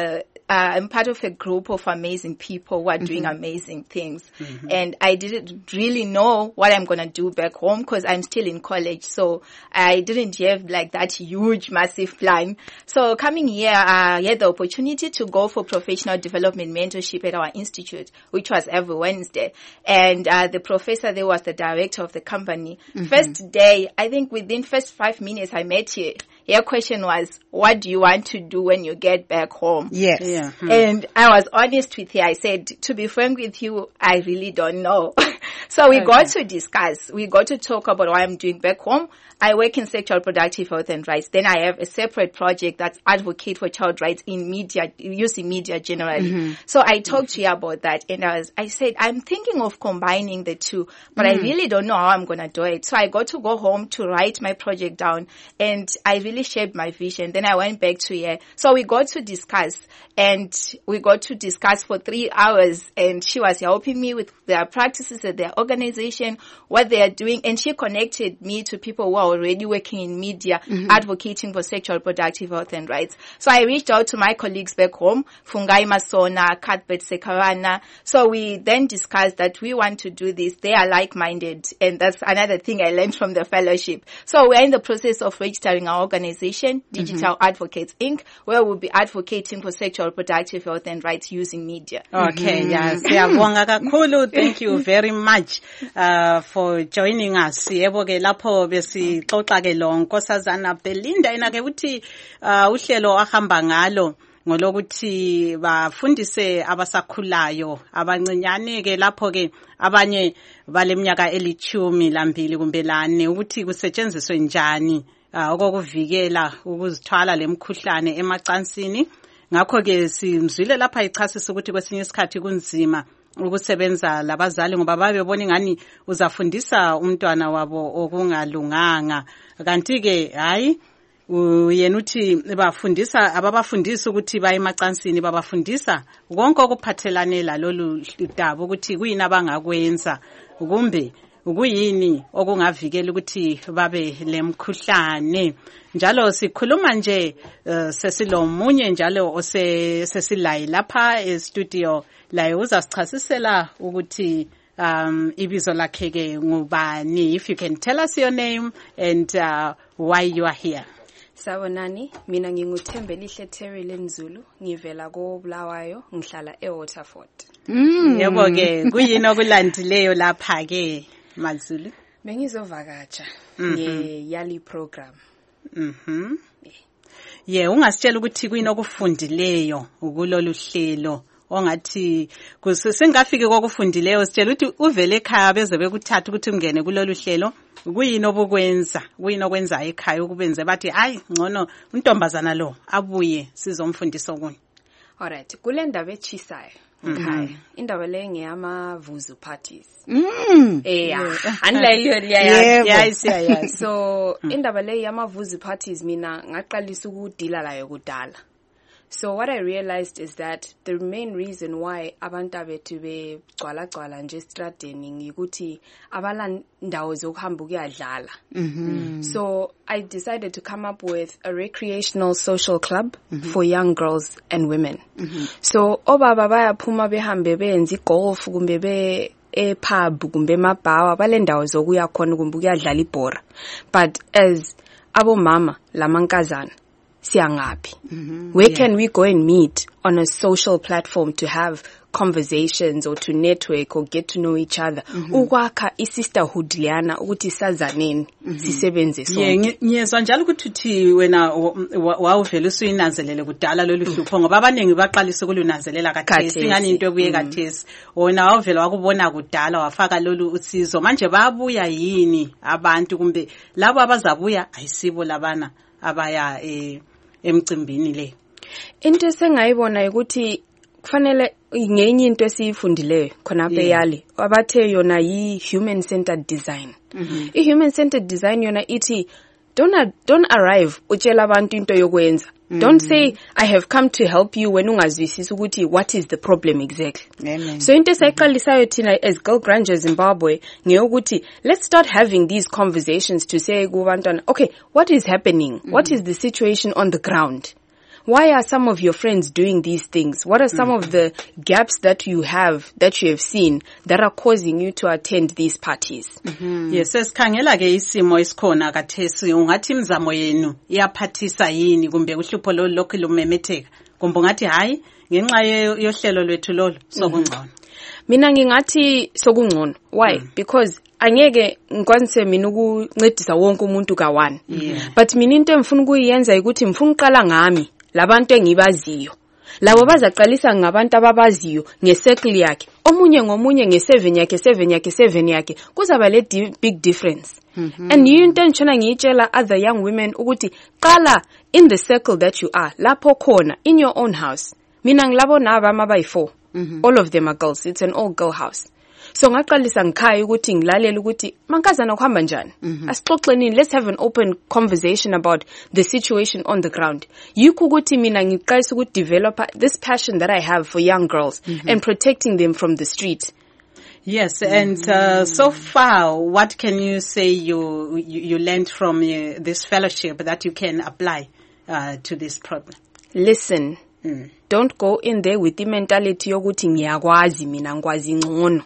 uh, I'm part of a group of amazing people who are mm-hmm. doing amazing things. Mm-hmm. And I didn't really know what I'm going to do back home because I'm still in college. So I didn't have like that huge, massive plan. So coming here, uh, I had the opportunity to go for professional development mentorship at our institute, which was every Wednesday. And uh, the professor there was the director of the company. Mm-hmm. First day, I think within first five minutes I met you. Your question was, what do you want to do when you get back home? Yes. Yeah. Hmm. And I was honest with her. I said, to be frank with you, I really don't know. So we okay. got to discuss. We got to talk about what I'm doing back home. I work in sexual reproductive health and rights. Then I have a separate project that's advocate for child rights in media, using media generally. Mm-hmm. So I talked mm-hmm. to her about that, and I was, I said, I'm thinking of combining the two, but mm-hmm. I really don't know how I'm going to do it. So I got to go home to write my project down, and I really shaped my vision. Then I went back to her. So we got to discuss, and we got to discuss for three hours, and she was helping me with their practices at their organization, what they are doing, and she connected me to people who are already working in media, mm-hmm. advocating for sexual reproductive health and rights. So I reached out to my colleagues back home, Fungai Masona, Cuthbert Sekarana. So we then discussed that we want to do this. They are like-minded, and that's another thing I learned from the fellowship. So we're in the process of registering our organization, Digital mm-hmm. Advocates Incorporated, where we'll be advocating for sexual reproductive health and rights using media. Okay, mm-hmm. yes. Siyabonga kakhulu. Thank you very much uh, for joining us. Yebo ke lapho besi xoxa ke lo Nkosazana Belinda ena ke uthi uh, uhlelo ahamba ngalo ngolokuthi bafundise abasakhulayo abancinyane ke lapho ke abanye baleminyaka elithumi lambili kumbe lane ukuthi kusetshenziswe njani uh, okokuvikela ukuzithwala lemkhuhlane emacansini. Ngakho ke simzwile lapha ichasisa ukuthi kwesinye isikhathi kunzima ukusebenza labazali ngoba babebona ngani uzafundisa umntwana wabo okungalunganga, kanti ke hayi yena uthi bafundisa ababafundisa ukuthi baye emacansini, babafundisa konke okuphathelane lalolu daba ukuthi kuyini abangakwenza kumbe ukuyini okungavikela ukuthi babe lemkhuhlane. Njalo sikhuluma nje uh, sesilomunye njalo ose sesilayi lapha e studio laye uzasichasisela ukuthi um ibizo lakhe ke ngubani. If you can tell us your name and uh, why you are here. Sawonani, mina nginguThembelihle Terry Lenzulu, ngivela ko Bulawayo, ngihlala eWaterford. Mm. Yebo ke kuyini okulandileyo lapha ke Mazulu? Bengizovakatsha nge Yali program. Mhm. Yeah, ungasitshela ukuthi kuyini okufundileyo ukulolu hlelo ongathi kusengafike kokufundileyo, sitshela ukuthi uvele ekhaya beze bekuthatha ukuthi ungene kulolu hlelo, kuyini obukwenza, kuyini okwenza ekhaya ukubenze bathi hayi ngcono untombazana lo abuye sizomfundisa okunye. Alright, kule ndaba echisayo ekhaya indaba le ngeyama vuzu parties. Mm. Eh, anlayiyo liya. Yes, yes. So indaba le yama vuzu parties mina ngaqalisa ukudila layo kudala. So what I realized is that the main reason why abantu abethu begcwala gcwala nje estradeni ngikuthi abala ndawo zokuhamba ukuyadlala. Mhm. So I decided to come up with a recreational social club mm-hmm. for young girls and women. Mm-hmm. So obaba bayaphuma behambe benza igolf kumbe be e pub kumbe emabawa balendawo zokuya khona kumbe ukuyadlala ibhora. But as abomama lamankazana siyangapi. Mm-hmm. Where yeah. can we go and meet on a social platform to have conversations or to network or get to know each other? Ukwakha isisterhood liyana ukuthi sazaneni sisebenze sonke. Yeah, ngiyezwa njalo ukuthi uthi wena wawuvela usuyinanzelele kudala lolu hlupho ngoba abaningi baqalisa ukulunanzelela kathesi ingani into ebuye kathesi. Wona wawuvela wakubona kudala wafaka lolu usizo, manje bayabuya yini abantu kumbe labo abazabuya ayisibo labana abaya eh emcimbini le? Into esengayibona ukuthi kufanele ngenye into esiyifundileyo khona apha eYali abathe yona yi human centered design. Mm-hmm. I human centered design yona ithi don't don't arrive utshela abantu into yokwenza. Mm-hmm. Don't say I have come to help you when ungazwisisi ukuthi what is the problem exactly. Amen. So into esayiqalisayo thina as Girl Grunge Zimbabwe ngeyokuthi let's start having these conversations to say kubantwana, okay, what is happening? Mm-hmm. What is the situation on the ground? why are some of your friends doing these things? What are some mm-hmm. of the gaps that you have, that you have seen, that are causing you to attend these parties? Mm-hmm. Yes, esikhangela ke isimo esikhona kathesi ungathi imizamo yenu iyaphathisa yini kumbe uhlupho lo lokho lumemetheka kumbe ungathi hayi ngenxa yohlelo lwethu lolo sokungcono. Mina ngingathi sokungcono. Why? Mm. Because angeke ngikwanise mina ukuncedisa wonke umuntu ka one. Yeah. But mina into emfuna ukuyenza ukuthi ngifuna uqala ngami labantu engibaziyo. Labo bazaqalisa ngabantu ababaziyo ngecycle yakhe. Omunye ngomunye nge7 yakhe seven yakhe seven yakhe kuzaba le di- big difference. Mm-hmm. And you into enchona ngiyitshela other young women ukuthi qala in the circle that you are lapho khona in your own house. Mina ngilabona abama bayi-four. Mm-hmm. All of them are girls. It's an all girl house. So ngaqalisa ngikhaya ukuthi ngilalela ukuthi mankazana kuhamba njani. Asixoxeni, let's have an open conversation about the situation on the ground. Yikho ukuthi mina ngiqalisa ukuthi develop this passion that I have for young girls mm-hmm. and protecting them from the street. Yes, and uh, so far, what can you say you you, you learned from uh, this fellowship that you can apply uh, to this problem? Listen. Mm. Don't go in there with the mentality yokuthi ngiyakwazi mina ngikwazi ngcono.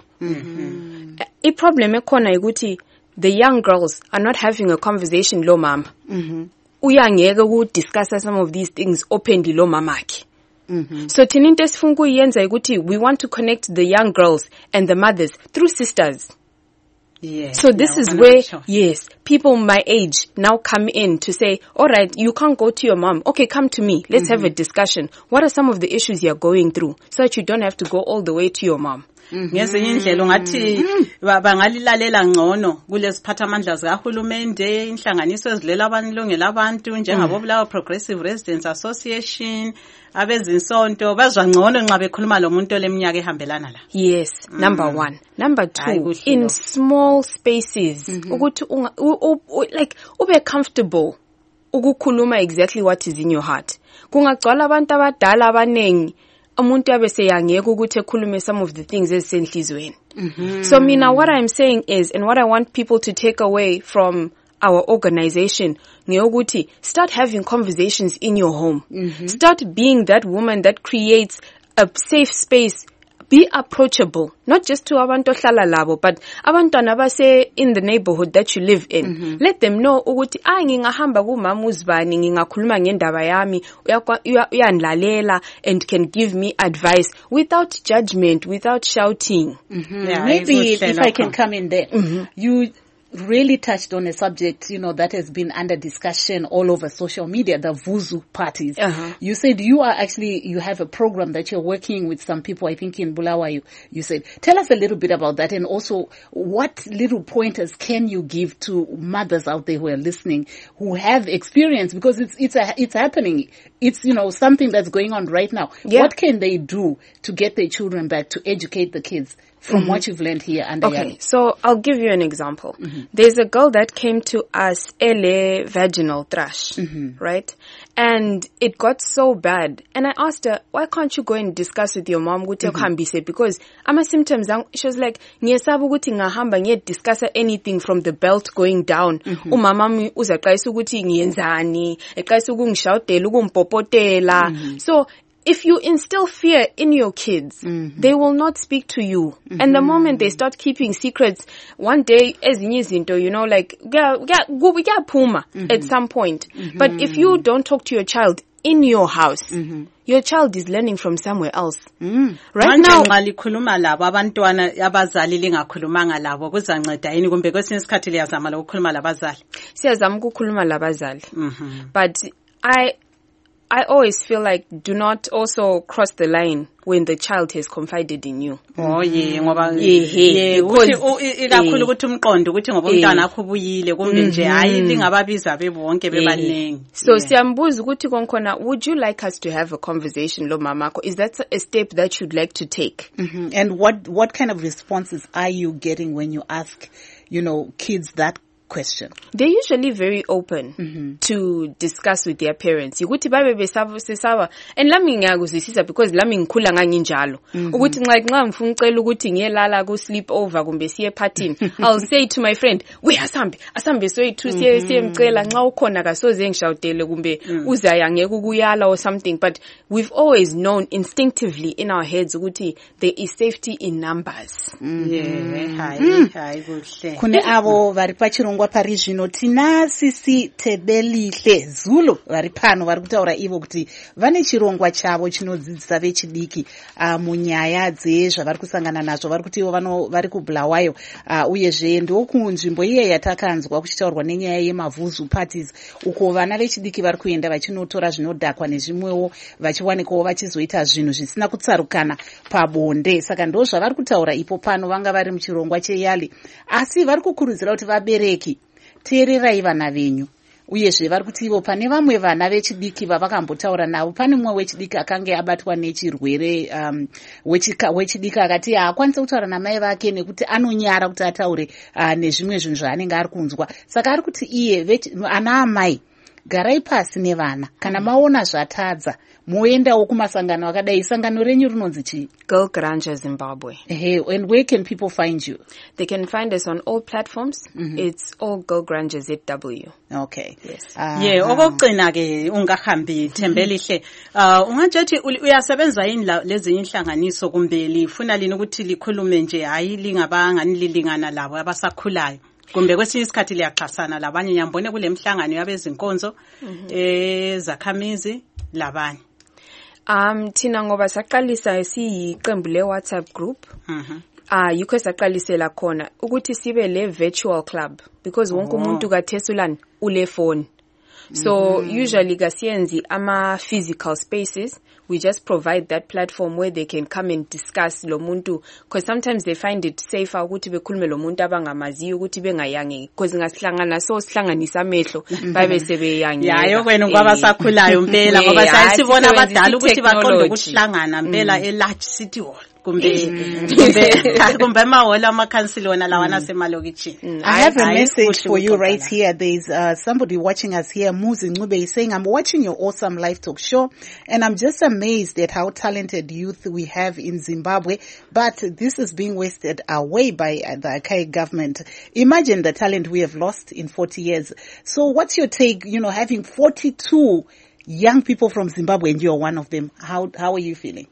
Mhm. I problem ekhona ukuthi the young girls are not having a conversation lo mama. Mhm. Uyangeke ku discuss some of these things openly lo mama akhe. Mhm. So thina into esifuna ukuyenza ukuthi we want to connect the young girls and the mothers through sisters. Yeah, so this no, is where, sure. yes, people my age now come in to say, all right, you can't go to your mom. Okay, come to me. Let's mm-hmm. have a discussion. What are some of the issues you're going through so that you don't have to go all the way to your mom? Ngezinye indlela ungathi bangalilalela ngcono kulesiphathamandla zikahulumende inhlanganiso ezilela abanilungela abantu njengabo Bulawayo Progressive Residents Association abezinsonto bazwa ngcono nxa bekhuluma lo muntu oleminyaka ehambelana la. Yes, number mm. one. Number two, in small spaces ukuthi mm-hmm. like ube comfortable ukukhuluma exactly what is in your heart. Kungagcwala abantu abadala abanengi umuntu abese yangeke ukuthi ekhulume some of the things ezisenhlizweni. Mm-hmm. So mina what I'm saying is, and what I want people to take away from our organization, ngeyokuthi start having conversations in your home. Mm-hmm. Start being that woman that creates a safe space. Be approachable, not just to abantu ohlala labo, but abantwana base in the neighborhood that you live in. Mm-hmm. Let them know ukuthi ah ngingahamba kumama uzibani ngingakhuluma ngendaba yami uyanlalela and can give me advice without judgment, without shouting. Mm-hmm. Yeah, maybe if, if I can come in there. Mm-hmm. You really touched on a subject, you know, that has been under discussion all over social media, the Vuzu parties. Uh-huh. You said you are actually, you have a program that you're working with some people, I think in Bulawayo. You said, tell us a little bit about that, and also what little pointers can you give to mothers out there who are listening, who have experience, because it's, it's, a, it's happening. It's, you know, something that's going on right now. Yeah. What can they do to get their children back, to educate the kids from mm-hmm. what you've learned here under Okay, Yali? So I'll give you an example. Mm-hmm. There's a girl that came to us, ele vaginal thrush, mm-hmm. right? And it got so bad. And I asked her, why can't you go and discuss with your mom? Mm-hmm. Because ama symptoms, she was like, ngiyesabu ukuthi ngahamba ngiye discuss anything from the belt going down. Mm-hmm. Umama uzaqayisa ukuthi ngiyenzani, eqayisa ukungishawudela, ukumpopotela. Mm-hmm. So if you instill fear in your kids, mm-hmm. they will not speak to you. Mm-hmm. And the moment they start keeping secrets, one day, ezinye izinto, you know, like, puma mm-hmm. at some point. Mm-hmm. But if you don't talk to your child in your house, mm-hmm. your child is learning from somewhere else. Mm. Right now, ngalikhuluma labo abantwana abazali lingakhulumanga labo kuzanceda yini kumbe kwesinye isikhathi liyazama ukukhuluma labazali? Siyazama ukukhuluma labazali. But I I always feel like do not also cross the line when the child has confided in you. Oh yeah, ngoba yeah, ukuthi ikakhulu ukuthi umqondo ukuthi ngoba umntwana akho ubuyile kumbe nje hayi lingababiza bebonke bebaningi. So siyambuza ukuthi konkhona, would you like us to have a conversation lo mamako? Is that a step that you'd like to take? Mm-hmm. And what what kind of responses are you getting when you ask, you know, kids that question? They're usually very open mm-hmm. to discuss with their parents. Ukuthi babe besaba sesaba. And lami ngiyakuzwisisa because lami ngikhula nganginjalo. Ukuthi nxa nxa ngifuna ucela ukuthi ngiyelala ku sleep over kumbe siye partying, I'll say to my friend, "We asambe, asambe soyithu siye siye mcela nxa ukhona kasoze ngishawutele kumbe uzaya ngeke ukuyala or something." But we've always known instinctively in our heads ukuthi there is safety in numbers. Yeah, hi, hi, kuhle. Kune avo vari pachirongwa pari zvino tina Sisi Tebelihle Zulu vari pano vari kutaura ivo kuti vane chirongwa chavo chinodzidzisa vechidiki uh, munyaya dzezvavari kusangana nazvo. Vari kuti ivo vano vari kuBulawayo uh, uyezve ndokunzvimbo iye yatakanzwa kuchitaurwa nenyaya yemavhuzu parties uko vana vechidiki vari kuenda vachinotora zvinodhakwa nezvimwewo vachiwanikawo vachizoita zvinhu zvisina kutsarukana pabonde. Saka ndo zvavari kutaura ipo pano vanga vari muchirongwa cheYali, asi vari kukurudzira kuti vabereki teererai vana venyu. Uyezve vari kuti ivo pane vamwe vana vechidiki vavakambotaura navo, pane mumwe wechidiki akanga abatwa nechirwere um, wechidiki akati haakwanisa kutaura namai vake nekuti anonyara kuti ataure uh, nezvimwe zvinhu zvaanenge ari kunzwa. Saka ari kuti iye ana amai garai pasi nevana, kana maona zvatadza moendawo kumasangano akadai. Sangano renyu rinonzi chii? Girl Granja Zimbabwe. Hey, and where can people find you? They can find us on all platforms. Mm-hmm. It's all Girl Granja Z W. Okay. Yes. Uh, yeah, okugcina ke ungahambi Thembelihle. Uh ungajethi uyasebenza yini lezi inhlanganiso kumbe lifuna lini ukuthi likhulume nje hayi lingabanga nililingana labo abasakhulayo? Kumbe kwesinye isikhathi liyaxhasana labanye nyambone kule mhlangano yabezinkonzo ezakhamizi labanye? Um thina ngoba saqalisa siyiqembu le WhatsApp group. Mhm. Ah yikho saqalisela khona ukuthi sibe le virtual club because wonke umuntu kaThesulani ule phone. So mm-hmm. usually kasiyenzi ama physical spaces, we just provide that platform where they can come and discuss lo muntu, because sometimes they find it safer ukuthi bekhulume lo muntu abangamaziyo ukuthi bengayange because ngasihlangana so sihlanganisa amehlo babe sebeyange. Yayo kwena kwabasakhulayo impela ngoba sayisibona abadala ukuthi baqonda ukuhlangana impela e large city hall. I have a message for you right here. There's uh, somebody watching us here, Muzi Ncube, is saying, I'm watching your awesome live talk show and I'm just amazed at how talented youth we have in Zimbabwe, but this is being wasted away by uh, the Akai government. Imagine the talent we have lost in forty years. So what's your take, you know, having forty-two young people from Zimbabwe and you're one of them? How, how are you feeling?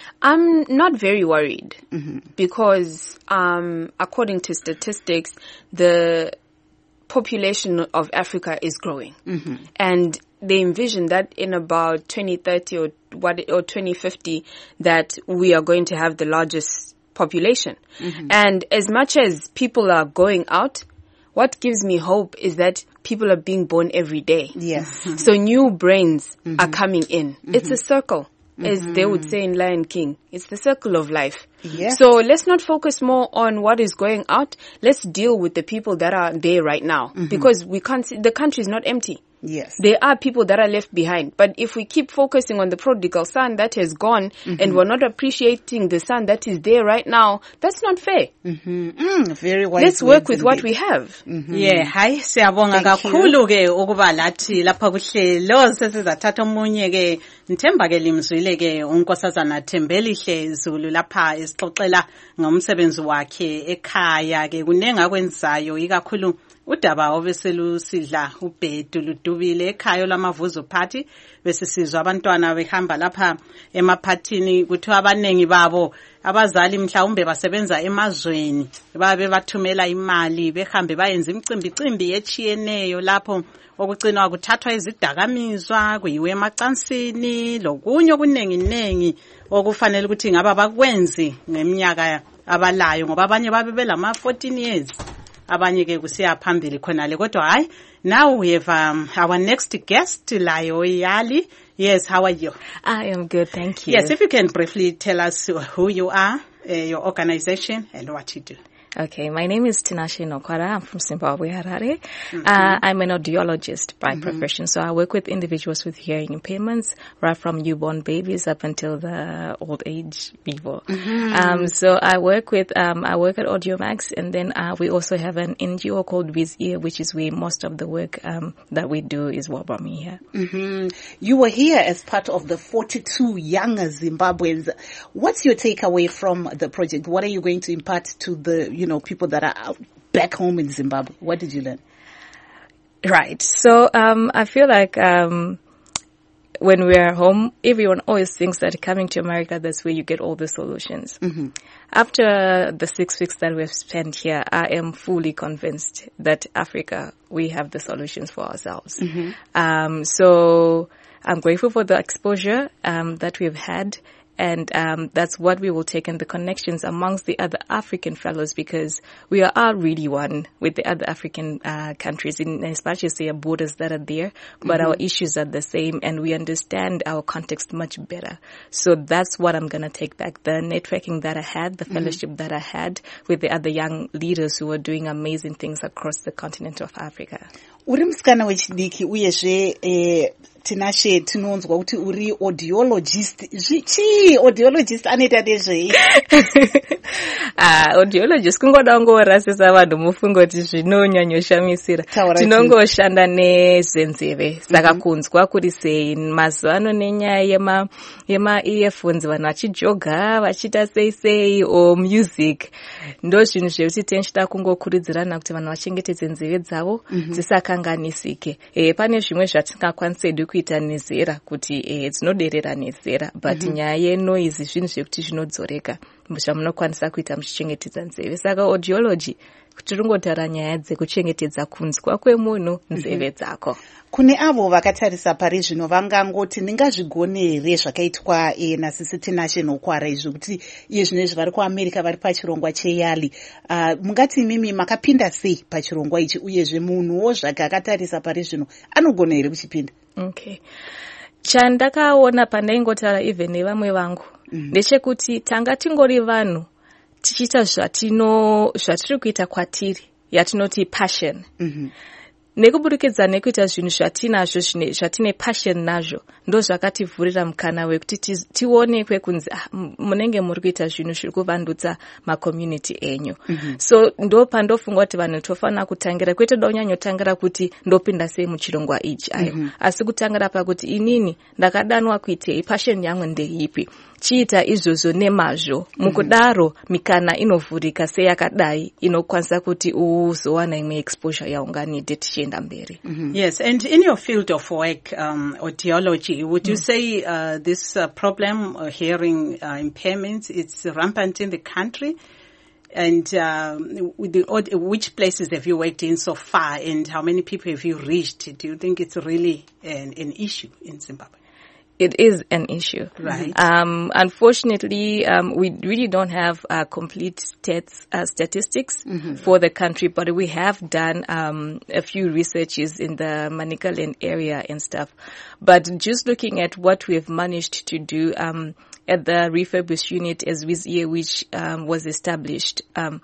I'm not very worried mm-hmm. because um, according to statistics, the population of Africa is growing. Mm-hmm. And they envision that in about twenty thirty or what or twenty fifty that we are going to have the largest population. Mm-hmm. And as much as people are going out, what gives me hope is that people are being born every day. Yes. Mm-hmm. So new brains mm-hmm. are coming in. Mm-hmm. It's a circle. As mm-hmm. they would say in Lion King, it's the circle of life. Yeah. So let's not focus more on what is going out. Let's deal with the people that are there right now mm-hmm. because we can't see, the country is not empty. Yes. There are people that are left behind. But if we keep focusing on the prodigal son that has gone mm-hmm. and we're not appreciating the son that is there right now, that's not fair. Mm-hmm. Mm, very wise. Let's work with what we have. Mm-hmm. Yeah, hi, siyabonga kakhulu ke ukuba lathi lapha kuhlelo sesizathatha omunye ke Nthemba ke limzwile ke unkosazana Thembelihle Zulu lapha esixoxela ngomsebenzi wakhe ekhaya ke kunenga kwenzayo ikakhulu udaba obeselusidla ubhedu ludubile ekhaya lamavuzo party bese sizwa abantwana behamba lapha emaphathini kuthiwa abanengi babo abazali mhlawumbe basebenza emazweni babe bathumela imali behambe bayenza imicimbi echiyeneyo lapho okucinwa kuthathwa izidakamizwa kuyiwe emacansini lokunye okunengi nengi okufanele ukuthi ngaba bakwenzi ngeminyaka abalayo ngoba abanye babe belama fourteen years abanye ke kusiya phambili khona le kodwa hayi now we have um, our next guest Layo Yali. Yes, how are you? I am good, thank you. Yes, if you can briefly tell us who you are, uh, your organization and what you do. Okay, my name is Tinashe Nokwara. I'm from Zimbabwe, Harare. Mm-hmm. Uh, I'm an audiologist by mm-hmm. profession, so I work with individuals with hearing impairments, right from newborn babies up until the old age people. Mm-hmm. Um, so I work with, um, I work at AudioMax, and then uh, we also have an N G O called WizEar, which is where most of the work um, that we do is what brought me here. Mm-hmm. You were here as part of the forty-two young Zimbabweans. What's your takeaway from the project? What are you going to impart to the, you know, people that are out back home in Zimbabwe? What did you learn? Right. So, um, I feel like, um, when we're home, everyone always thinks that coming to America, that's where you get all the solutions. Mm-hmm. After the six weeks that we've spent here, I am fully convinced that Africa, we have the solutions for ourselves. Mm-hmm. Um, so I'm grateful for the exposure, um, that we've had. And um, that's what we will take in the connections amongst the other African fellows, because we are all really one with the other African uh, countries, in, especially say borders that are there, but mm-hmm. our issues are the same and we understand our context much better. So that's what I'm going to take back, the networking that I had, the fellowship mm-hmm. that I had with the other young leaders who are doing amazing things across the continent of Africa. Uri musikana wechidiki uyezve eh, Tinashe tinonzwa kuti uri audiologist. Chii audiologist anoita nezvei? Ah, audiologist kungoda kungorasisa vanhu mufungo kuti zvinonyanyoshamisira. Tinongoshanda nezvenzeve. Saka kunzwa kuri sei mazuva ano nenyaya yema yema earphones vanhu vachijoga vachiita sei sei o music. Ndo zvinhu zvekuti tenchida kungokurudzirana kuti vanhu vachengetedze nzeve dzavo dzisakanganisike. Eh pane zvimwe zvatingakwanisa kuita nezera kuti eh dzinoderera nezera but mm-hmm. nyaya yenoise zvinhu zvekuti zvinodzoreka zvamunokwanisa kuita muchichengetedza nzeve. Saka audiology kuti ringotara nyaya dzekuchengetedza kunzwa kwemunhu nzeve dzako. Kune avo vakatarisa pari zvino vangangoti ndingazvigone here zvakaitwa e, nasisi Tinashe Nokwara izvo kuti iye zvinezvi vari kuAmerica vari pachirongwa cheyali. Uh, mungati imimi makapinda sei pachirongwa ichi uyezve munhuwo zvake akatarisa pari zvino anogona here kuchipinda? Okay. Chandakaona pandaingotara even nevamwe vangu mm-hmm. ndechekuti tanga tingori vanhu tichiita zvatino zvatiri kuita kwatiri yatinoti passion. Mm-hmm. Nekuburikidza nekuita zvinhu zvatinazvo zvatine passion nazvo ndo zvakativhurira mukana wekuti tionekwe kunzi munenge muri kuita zvinhu zviri kuvandutsa macommunity enyu. Mm-hmm. So ndo pandofunga kuti vanhu tofanira kutangira kwete donyanyotangira kuti ndopinda sei muchirongwa ichi ayo mm-hmm. asi kutangira pakuti inini ndakadanwa kuitei, passion yangu ndeipi, chiita izvozvo nemazvo. Mukudaro mikana inovhurika seyakadai inokwanisa kuti uzowana imwe exposure yaunganide tichienda mberi. Mm-hmm. Yes, and in your field of work, um, audiology, would you mm. say uh, this uh, problem of hearing uh, impairments is rampant in the country? And uh, with the, which places have you worked in so far, and how many people have you reached? Do you think it's really an, an issue in Zimbabwe? It is an issue. Right. Um, unfortunately, um, we really don't have uh, complete stats, uh, statistics mm-hmm. for the country, but we have done um, a few researches in the Manicaland area and stuff. But just looking at what we've managed to do um, at the refurbished unit as WizEar, which um, was established, um,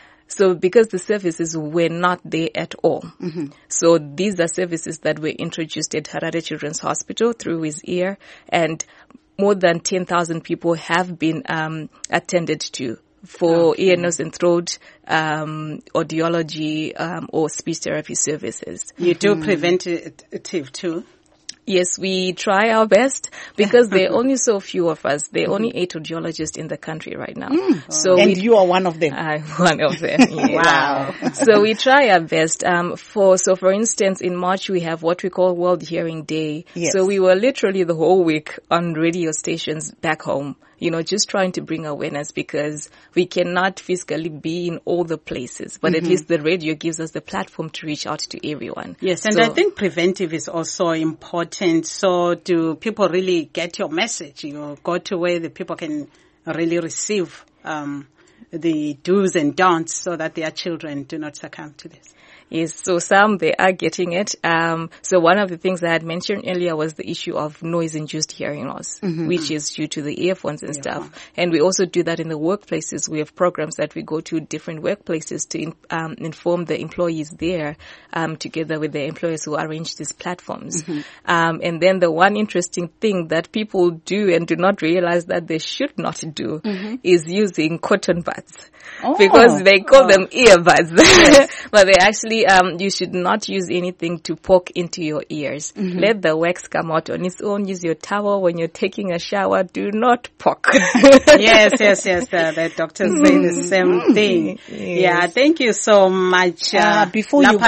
so because the services were not there at all. Mm-hmm. So these are services that were introduced at Harare Children's Hospital through WizEar, and more than ten thousand people have been um, attended to for okay. ear, nose and throat, um, audiology, um, or speech therapy services. You do mm-hmm. preventative too? Yes, we try our best because there are only so few of us. There are mm-hmm. only eight audiologists in the country right now. Mm. So and we, you are one of them. I'm one of them. Yeah. Wow. So we try our best. Um, for so for instance, in March we have what we call World Hearing Day. Yes. So we were literally the whole week on radio stations back home. You know, just trying to bring awareness because we cannot physically be in all the places, but mm-hmm. at least the radio gives us the platform to reach out to everyone. Yes, and so, I think preventive is also important. So do people really get your message? You go to where the people can really receive um, the do's and don'ts so that their children do not succumb to this. Yes, so some, they are getting it. Um, so one of the things I had mentioned earlier was the issue of noise-induced hearing loss, mm-hmm. which is due to the earphones and yeah. stuff. And we also do that in the workplaces. We have programs that we go to different workplaces to in, um, inform the employees there, um, together with the employers who arrange these platforms. Mm-hmm. Um, and then the one interesting thing that people do and do not realize that they should not do mm-hmm. is using cotton buds. Oh. Because they call oh. them earbuds. Yes. But they actually, um, you should not use anything to poke into your ears. Mm-hmm. Let the wax come out on its own. Use your towel when you're taking a shower. Do not poke. Yes, yes, yes. Uh, the doctors mm-hmm. say the same thing. Yes. Yeah, thank you so much. Uh, uh, before you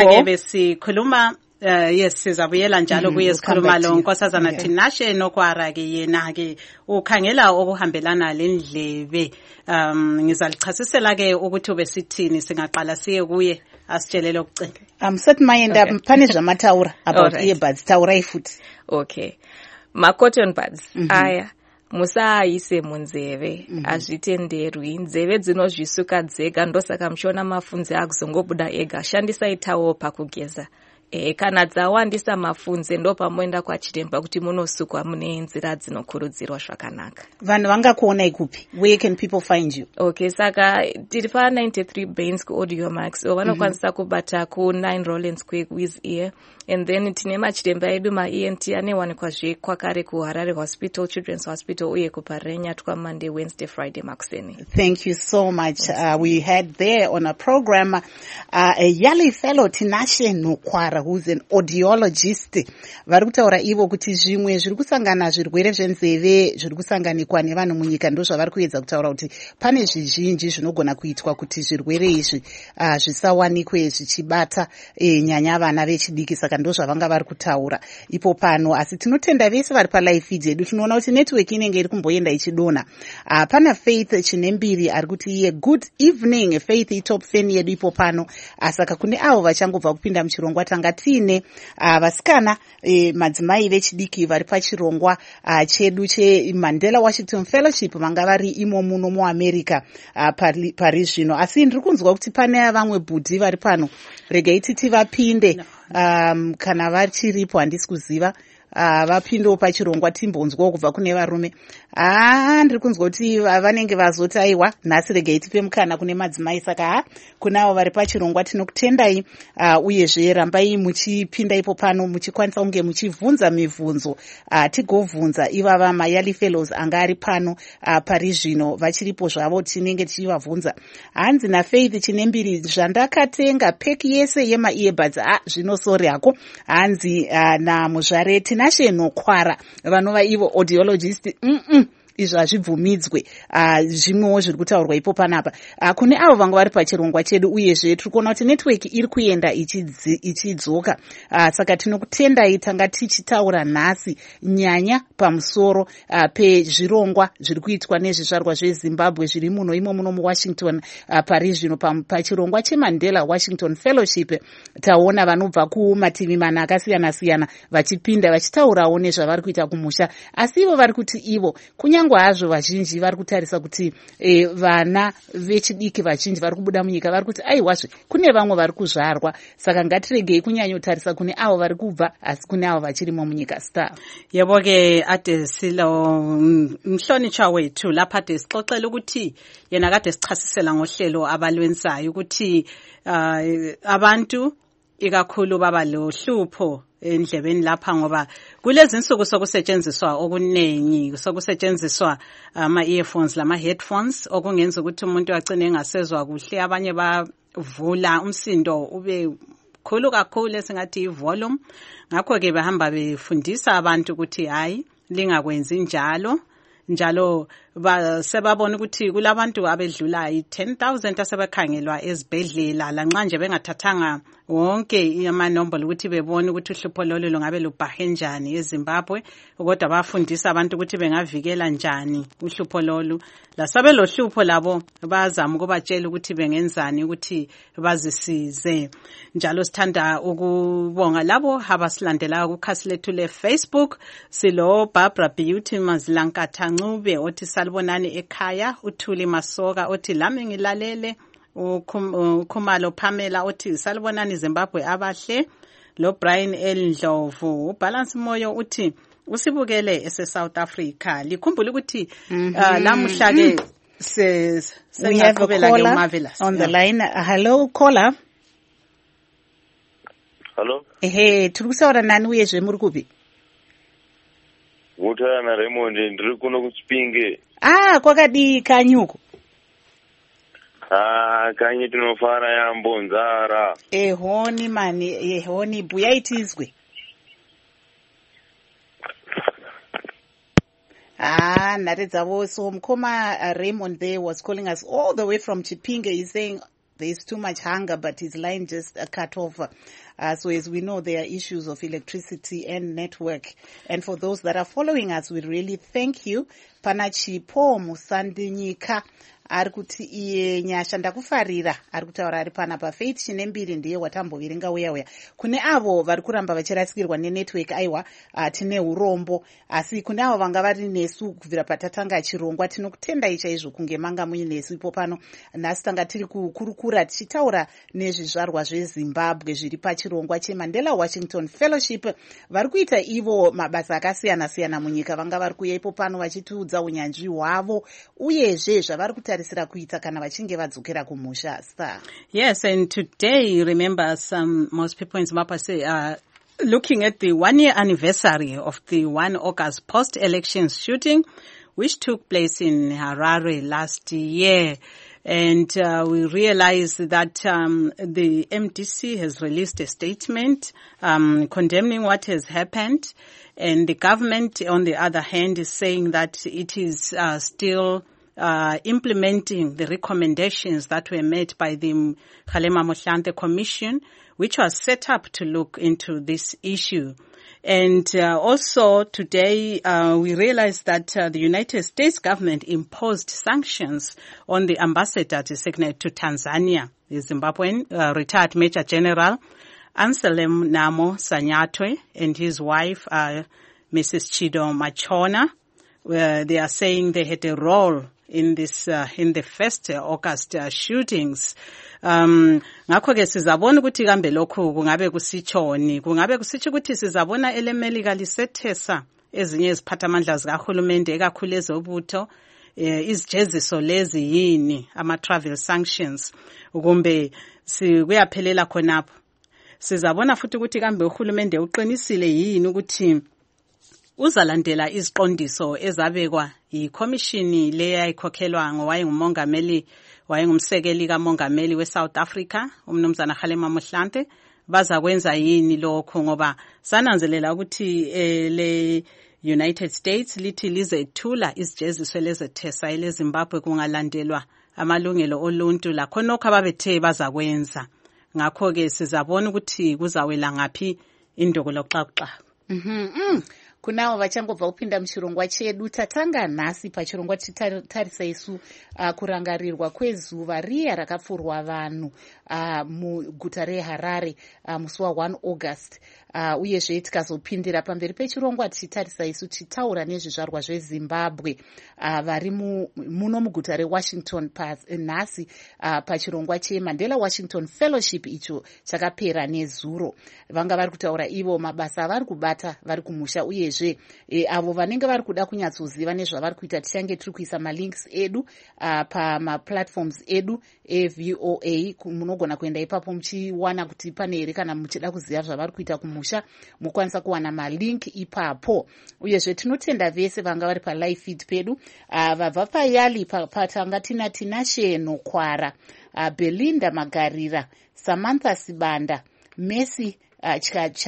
go. Uh, yes, sizabuyela njalo kuye sikhuluma lo nkosazana Tinashe Nokwara ke yena ke ukhangela okuhambelana lendlebe. Um ngizalichasisela ke ukuthi ubesithini singaqala siye kuye asitshelele okucela. Um set mind up phane zamataura about right. earbuds taura ifuthi. Okay. Ma cotton buds. Mm-hmm. Aya musayise munzeve mm-hmm. azvitenderwi nzeve dzinozvisuka dzega ndosaka mushona mafunze akuzongobuda ega shandisa itawo pakugeza. E, kana dzawandisa mafunze ndo pamoenda kwachiremba kuti munosukwa mune nzira dzinokurudzirwa zvakanaka. Vanhu vangakuona ikupi? Where can people find you? Okay, saka tiri pa ninety-three Baines ku Audio Max. So vanokwanisa mm-hmm. kubata ku nine Rollins Square with ear. And then tine machiremba edu ma E N T anewanikwa zve kwakare ku Harare Hospital, Children's Hospital uye ku Parenya twa Monday, Wednesday, Friday makuseni. Thank you so much. Uh, we had there on a program uh, a Yali fellow Tinashe Nokwara, who's an audiologist. Vari kutaura ivo kuti zvimwe zviri kusangana zvirwere zvenzeve zviri kusanganikwa nevanhu munyika ndo zvavari kuedza kutaura kuti pane zvizhinji zvinogona kuitwa kuti zvirwere izvi uh, zvisawanikwe zvichibata eh, nyanya vana vechidiki. Saka ndo zvavanga vari kutaura ipo pano. Asi tinotenda vese vari palive feed yedu tinoona kuti network inenge iri kumboenda ichidona. Uh, pana Faith Chinembiri ari kuti iye good evening Faith itop fan yedu ipo pano. Uh, saka kune avo vachangobva kupinda muchirongwa tanga tiine uh, vasikana eh, madzimai vechidiki vari pachirongwa uh, chedu che Mandela Washington Fellowship vanga vari imo muno muAmerica uh, pari, pari zvino. Asi ndiri kunzwa kuti pane vamwe bhudhi vari pano. Regai titi vapinde no. Um, kana vachiripo handisi kuziva uh, vapindewo pachirongwa timbonzwawo kubva kune varume. Ah, ndiri kunzwa kuti vanenge vazotaiwa nhasi. Regai tipe mukana kune madzimai. Saka ha kunavo vari pachirongwa tinokutendai uh, uyezve rambai muchipinda ipo pano muchikwanisa kunge muchivhunza mibvunzo uh, tigovhunza ivava maYali fellows anga ari pano uh, pari zvino vachiripo zvavo tinenge tichivabvunza. Hanzi naFaith Chinembiri zvandakatenga peki yese yema earbuds ah zvino sori hako. Hanzi uh, namuzvare Tinashe Nokwara vanova ivo audiologist mm -mm. izvo hazvibvumidzwe uh, zvimwewo zviri kutaurwa ipo panapa uh, kune avo vanga vari pachirongwa chedu uyezve tiri kuona kuti network iri kuenda ichidzoka uh, saka tinokutendai tanga tichitaura nhasi nyanya pamusoro uh, pezvirongwa zviri kuitwa nezvizvarwa zveZimbabwe zviri muno imo muno muWashington uh, pari zvino pachirongwa cheMandela Washington Fellowship. Taona vanobva kumativi mana akasiyana siyana vachipinda vachitaurawo nezvavari kuita kumusha. Asi ivo vari kuti ivo kunya kunyange hazvo vazhinji vari kutarisa kuti e, vana vechidiki vazhinji vari kubuda munyika vari kuti aiwazve kune vamwe vari kuzvarwa. Saka ngatiregei kunyanyotarisa kune avo vari kubva asi kune avo vachirimo munyika. Star yebo ke ade silo mhlonitsha wethu lapha ade sixoxela ukuthi yena kade sichasisela ngohlelo abalwenzayo ukuthi uh, abantu ikakhulu baba lo hlupho endlebeni lapha ngoba kulezi insuku sokusetshenziswa okunengi sokusetshenziswa ama earphones lama headphones okungenza ukuthi umuntu agcine engasezwa kuhle. Abanye bavula umsindo ube khulu kakhulu esingathi ivolume. Ngakho ke bahamba befundisa abantu ukuthi hayi lingakwenzi njalo njalo ba sebabona ukuthi kulabantu abedlula i-ten thousand asebekhangelwa ezibhedlela lanxa nje bengathathanga wonke amanombolo ukuthi bebone ukuthi uhlupho lolo lungabe lubhahe njani eZimbabwe, kodwa bafundisa abantu ukuthi bengavikela njani uhlupho lolo. Lasabe lo hlupho labo bazama ukubatshela ukuthi bengenzani ukuthi bazisize. Njalo sithanda ukubonga labo abasilandela ku khasi lethu le Facebook. Silo Barbara Beauty Mazlankatha Ncube othi salibonani ekhaya, uThuli Masoka othi lami ngilalele, ukhumalo Pamela othi salibonani Zimbabwe abahle, lo Brian Eldlovu, uBalance Moyo uthi usibukele ese South Africa. Likhumbula ukuthi lamuhla ke se we have a caller on the line. Uh, hello caller. Hello. Ehe, tulukusaura nani uyezve muri kupi? Utana Raymond ndiri kuno kuchipinge. Ah, kwakadii kanyuko? Ah, kanyi tinofara yambo nzara. Ehoni mani, ehoni buyaitizwe. Ah, naredza so mkoma uh, Raymond there was calling us all the way from Chipinge. He's saying there's too much hunger, but his line just uh, cut off. Uh, so as we know, there are issues of electricity and network. And for those that are following us, we really thank you. Panachipo Musandinyika. Ari kuti iye nyasha ndakufarira ari kutaura ari pana paFaith Chinembiri ndiye watamboverenga uya uya. Kune avo vari kuramba vachirasikirwa nenetwork aiwa uh, tine urombo asi kune avo vanga vari nesu kubvira patatanga chirongwa tinokutendai chaizvo kunge manga muinesu ipo pano. Nhasi tanga tiri kukurukura tichitaura nezvizvarwa zveZimbabwe zviri pachirongwa cheMandela Washington Fellowship. Vari kuita ivo mabasa akasiyana siyana munyika, vanga vari kuuya ipo pano vachitiudza unyanzvi hwavo uyezve zvavari kuita Yes, and today, remember, some most people in Zimbabwe say, uh, looking at the one-year anniversary of the first of August post-election shooting, which took place in Harare last year. And uh, we realize that um, the M D C has released a statement um, condemning what has happened. And the government, on the other hand, is saying that it is uh, still Uh, implementing the recommendations that were made by the Kgalema Motlanthe Commission, which was set up to look into this issue. And uh, also today uh, we realized that uh, the United States government imposed sanctions on the ambassador designated to Tanzania, the Zimbabwean uh, retired Major General Anselm Namo Sanyatwe and his wife, uh, Missus Chido Machona. Where they are saying they had a role in this uh, in the first uh, August uh, shootings. Um ngakho ke sizabona ukuthi kambe lokho kungabe kusitshoni, kungabe kusitsho ukuthi sizabona elemelika lisethesa ezinye iziphathamandla zikahulumende ekakhulu ezobutho izijeziso lezi yini ama travel sanctions kumbe sikuyaphelela khonapho. Sizabona futhi ukuthi kambe uhulumende uqinisile yini ukuthi uzalandela iziqondiso ezabekwa yikhomishini leya ikhokhelwa ngowayengumongameli wayengumsekeli kamongameli weSouth Africa umnumzana Kgalema Motlanthe. Baza kwenza yini lokho ngoba sananzelela ukuthi eh, le United States lithi lizethula izijeziso lezethesa eleZimbabwe kungalandelwa amalungelo oluntu la khonokho ababethe baza kwenza. Ngakho ke sizabona ukuthi kuzawela ngaphi indokolo xaxa. Mhm. Mm Kunawo vachangobva kupinda muchirongwa chedu. Tatanga nhasi pachirongwa titarisa isu uh, kurangarirwa kwezuva riya rakapfurwa vanhu uh, muguta reHarare uh, musi wa first of August. Uh, uyezve tikazopindira pamberi pechirongwa tichitarisa isu tichitaura nezvizvarwa zveZimbabwe uh, vari muno muguta reWashington nhasi uh, pachirongwa cheMandela Washington Fellowship icho chakapera nezuro. Vanga vari kutaura ivo mabasa avari kubata vari kumusha uyezve E, avo vanenge vari kuda kunyatsoziva nezvavari kuita tichange tiri kuisa malinks edu uh, pamaplatforms edu eV O A. Munogona kuenda ipapo muchiwana kuti pane here kana muchida kuziva zvavari kuita kumusha mukwanisa kuwana malink ipapo. Uyezve tinotenda vese vanga vari palive feed pedu uh, vabva payali patanga tina Tinashe Nokwara, uh, Belinda Magarira, Samantha Sibanda, Messi uh,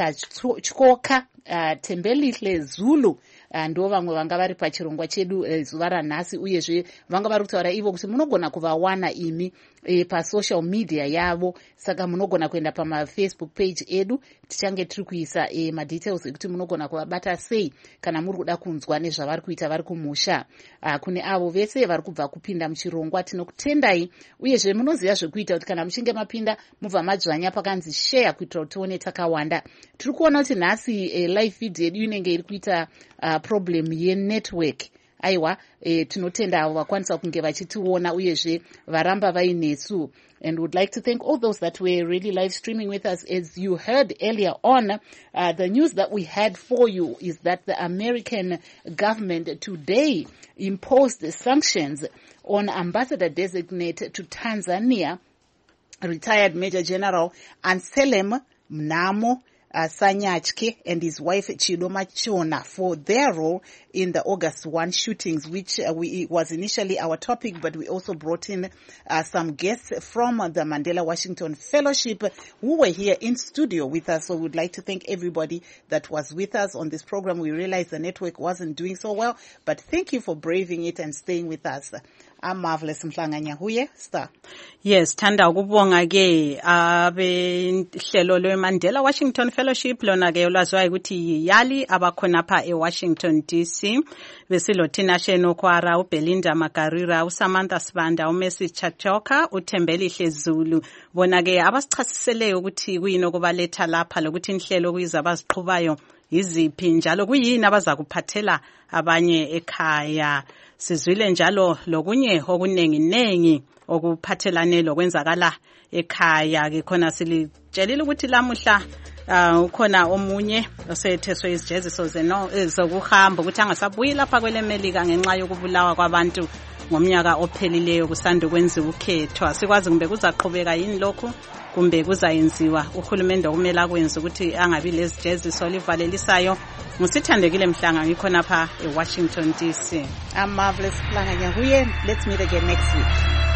Chikoka, Uh, Tembelihle Zulu uh, ndo vamwe vanga vari pachirongwa chedu uh, zuva ranhasi uyezve vanga vari kutaura ivo kuti munogona kuvawana imi e, pasocial media yavo. Saka munogona kuenda pamafacebook page edu tichange tiri kuisa e, madetails ekuti munogona kuvabata sei kana muri kuda kunzwa nezvavari kuita vari kumusha. Uh, kune avo vese vari kubva kupinda muchirongwa tinokutendai uyezve munoziva zvekuita kuti kana muchinge mapinda mubva madzvanya pakanzi share kuitira kuti tione takawanda. Tiri kuona kuti nhasi e, live feed yedu inenge iri kuita uh, problem yenetwork aiwa eh, tinotenda vakwanisa kunge vachitiona uyezve varamba vainesu. And would like to thank all those that were really live streaming with us. As you heard earlier on, uh, the news that we had for you is that the American government today imposed sanctions on Ambassador Designate to Tanzania, retired Major General Anselm Mnamo Uh, Sanyachke and his wife Chidoma Chona for their role in the August first shootings, which uh, we, it was initially our topic, but we also brought in uh, some guests from uh, the Mandela Washington Fellowship who were here in studio with us. So we'd like to thank everybody that was with us on this program. We realized the network wasn't doing so well, but thank you for braving it and staying with us. I'm Marvelous Mhlanga Nyahuye, Star. Yes, thanda ukubonga ke abehlelo lwe Mandela Washington Fellowship lona ke olwaziwayo ukuthi yali abakhona pha eWashington D C besilo Tina Shenokwara, uBelinda Magarira, uSamantha Sibanda, uMercy Chachoka, uThembeli Hlezulu. Bona ke abasichasisele ukuthi kuyini okubaletha lapha lokuthi inhlelo kuyiza abaziqhubayo yiziphi njalo kuyini abaza kuphathela abanye ekhaya. Sizwile njalo lokunye okunengi nengi okuphathelane lokwenzakala ekhaya ke khona silitshelile ukuthi lamuhla uh, ukhona omunye osetheswe izijeziso zeno zokuhamba ukuthi angasabuyi lapha kwele Melika ngenxa yokubulawa kwabantu ngomnyaka ophelileyo kusanda kwenziwa ukhetho. Sikwazi kumbe kuzaqhubeka yini lokho kumbe kuzayenziwa. Uhulumende okumela kwenza ukuthi angabi lezijeziso livalelisayo. Musithandekile Mhlanga ngikhona pha eWashington D C. I'm Marvelous Mhlanga Nyahuye. Let's meet again next week.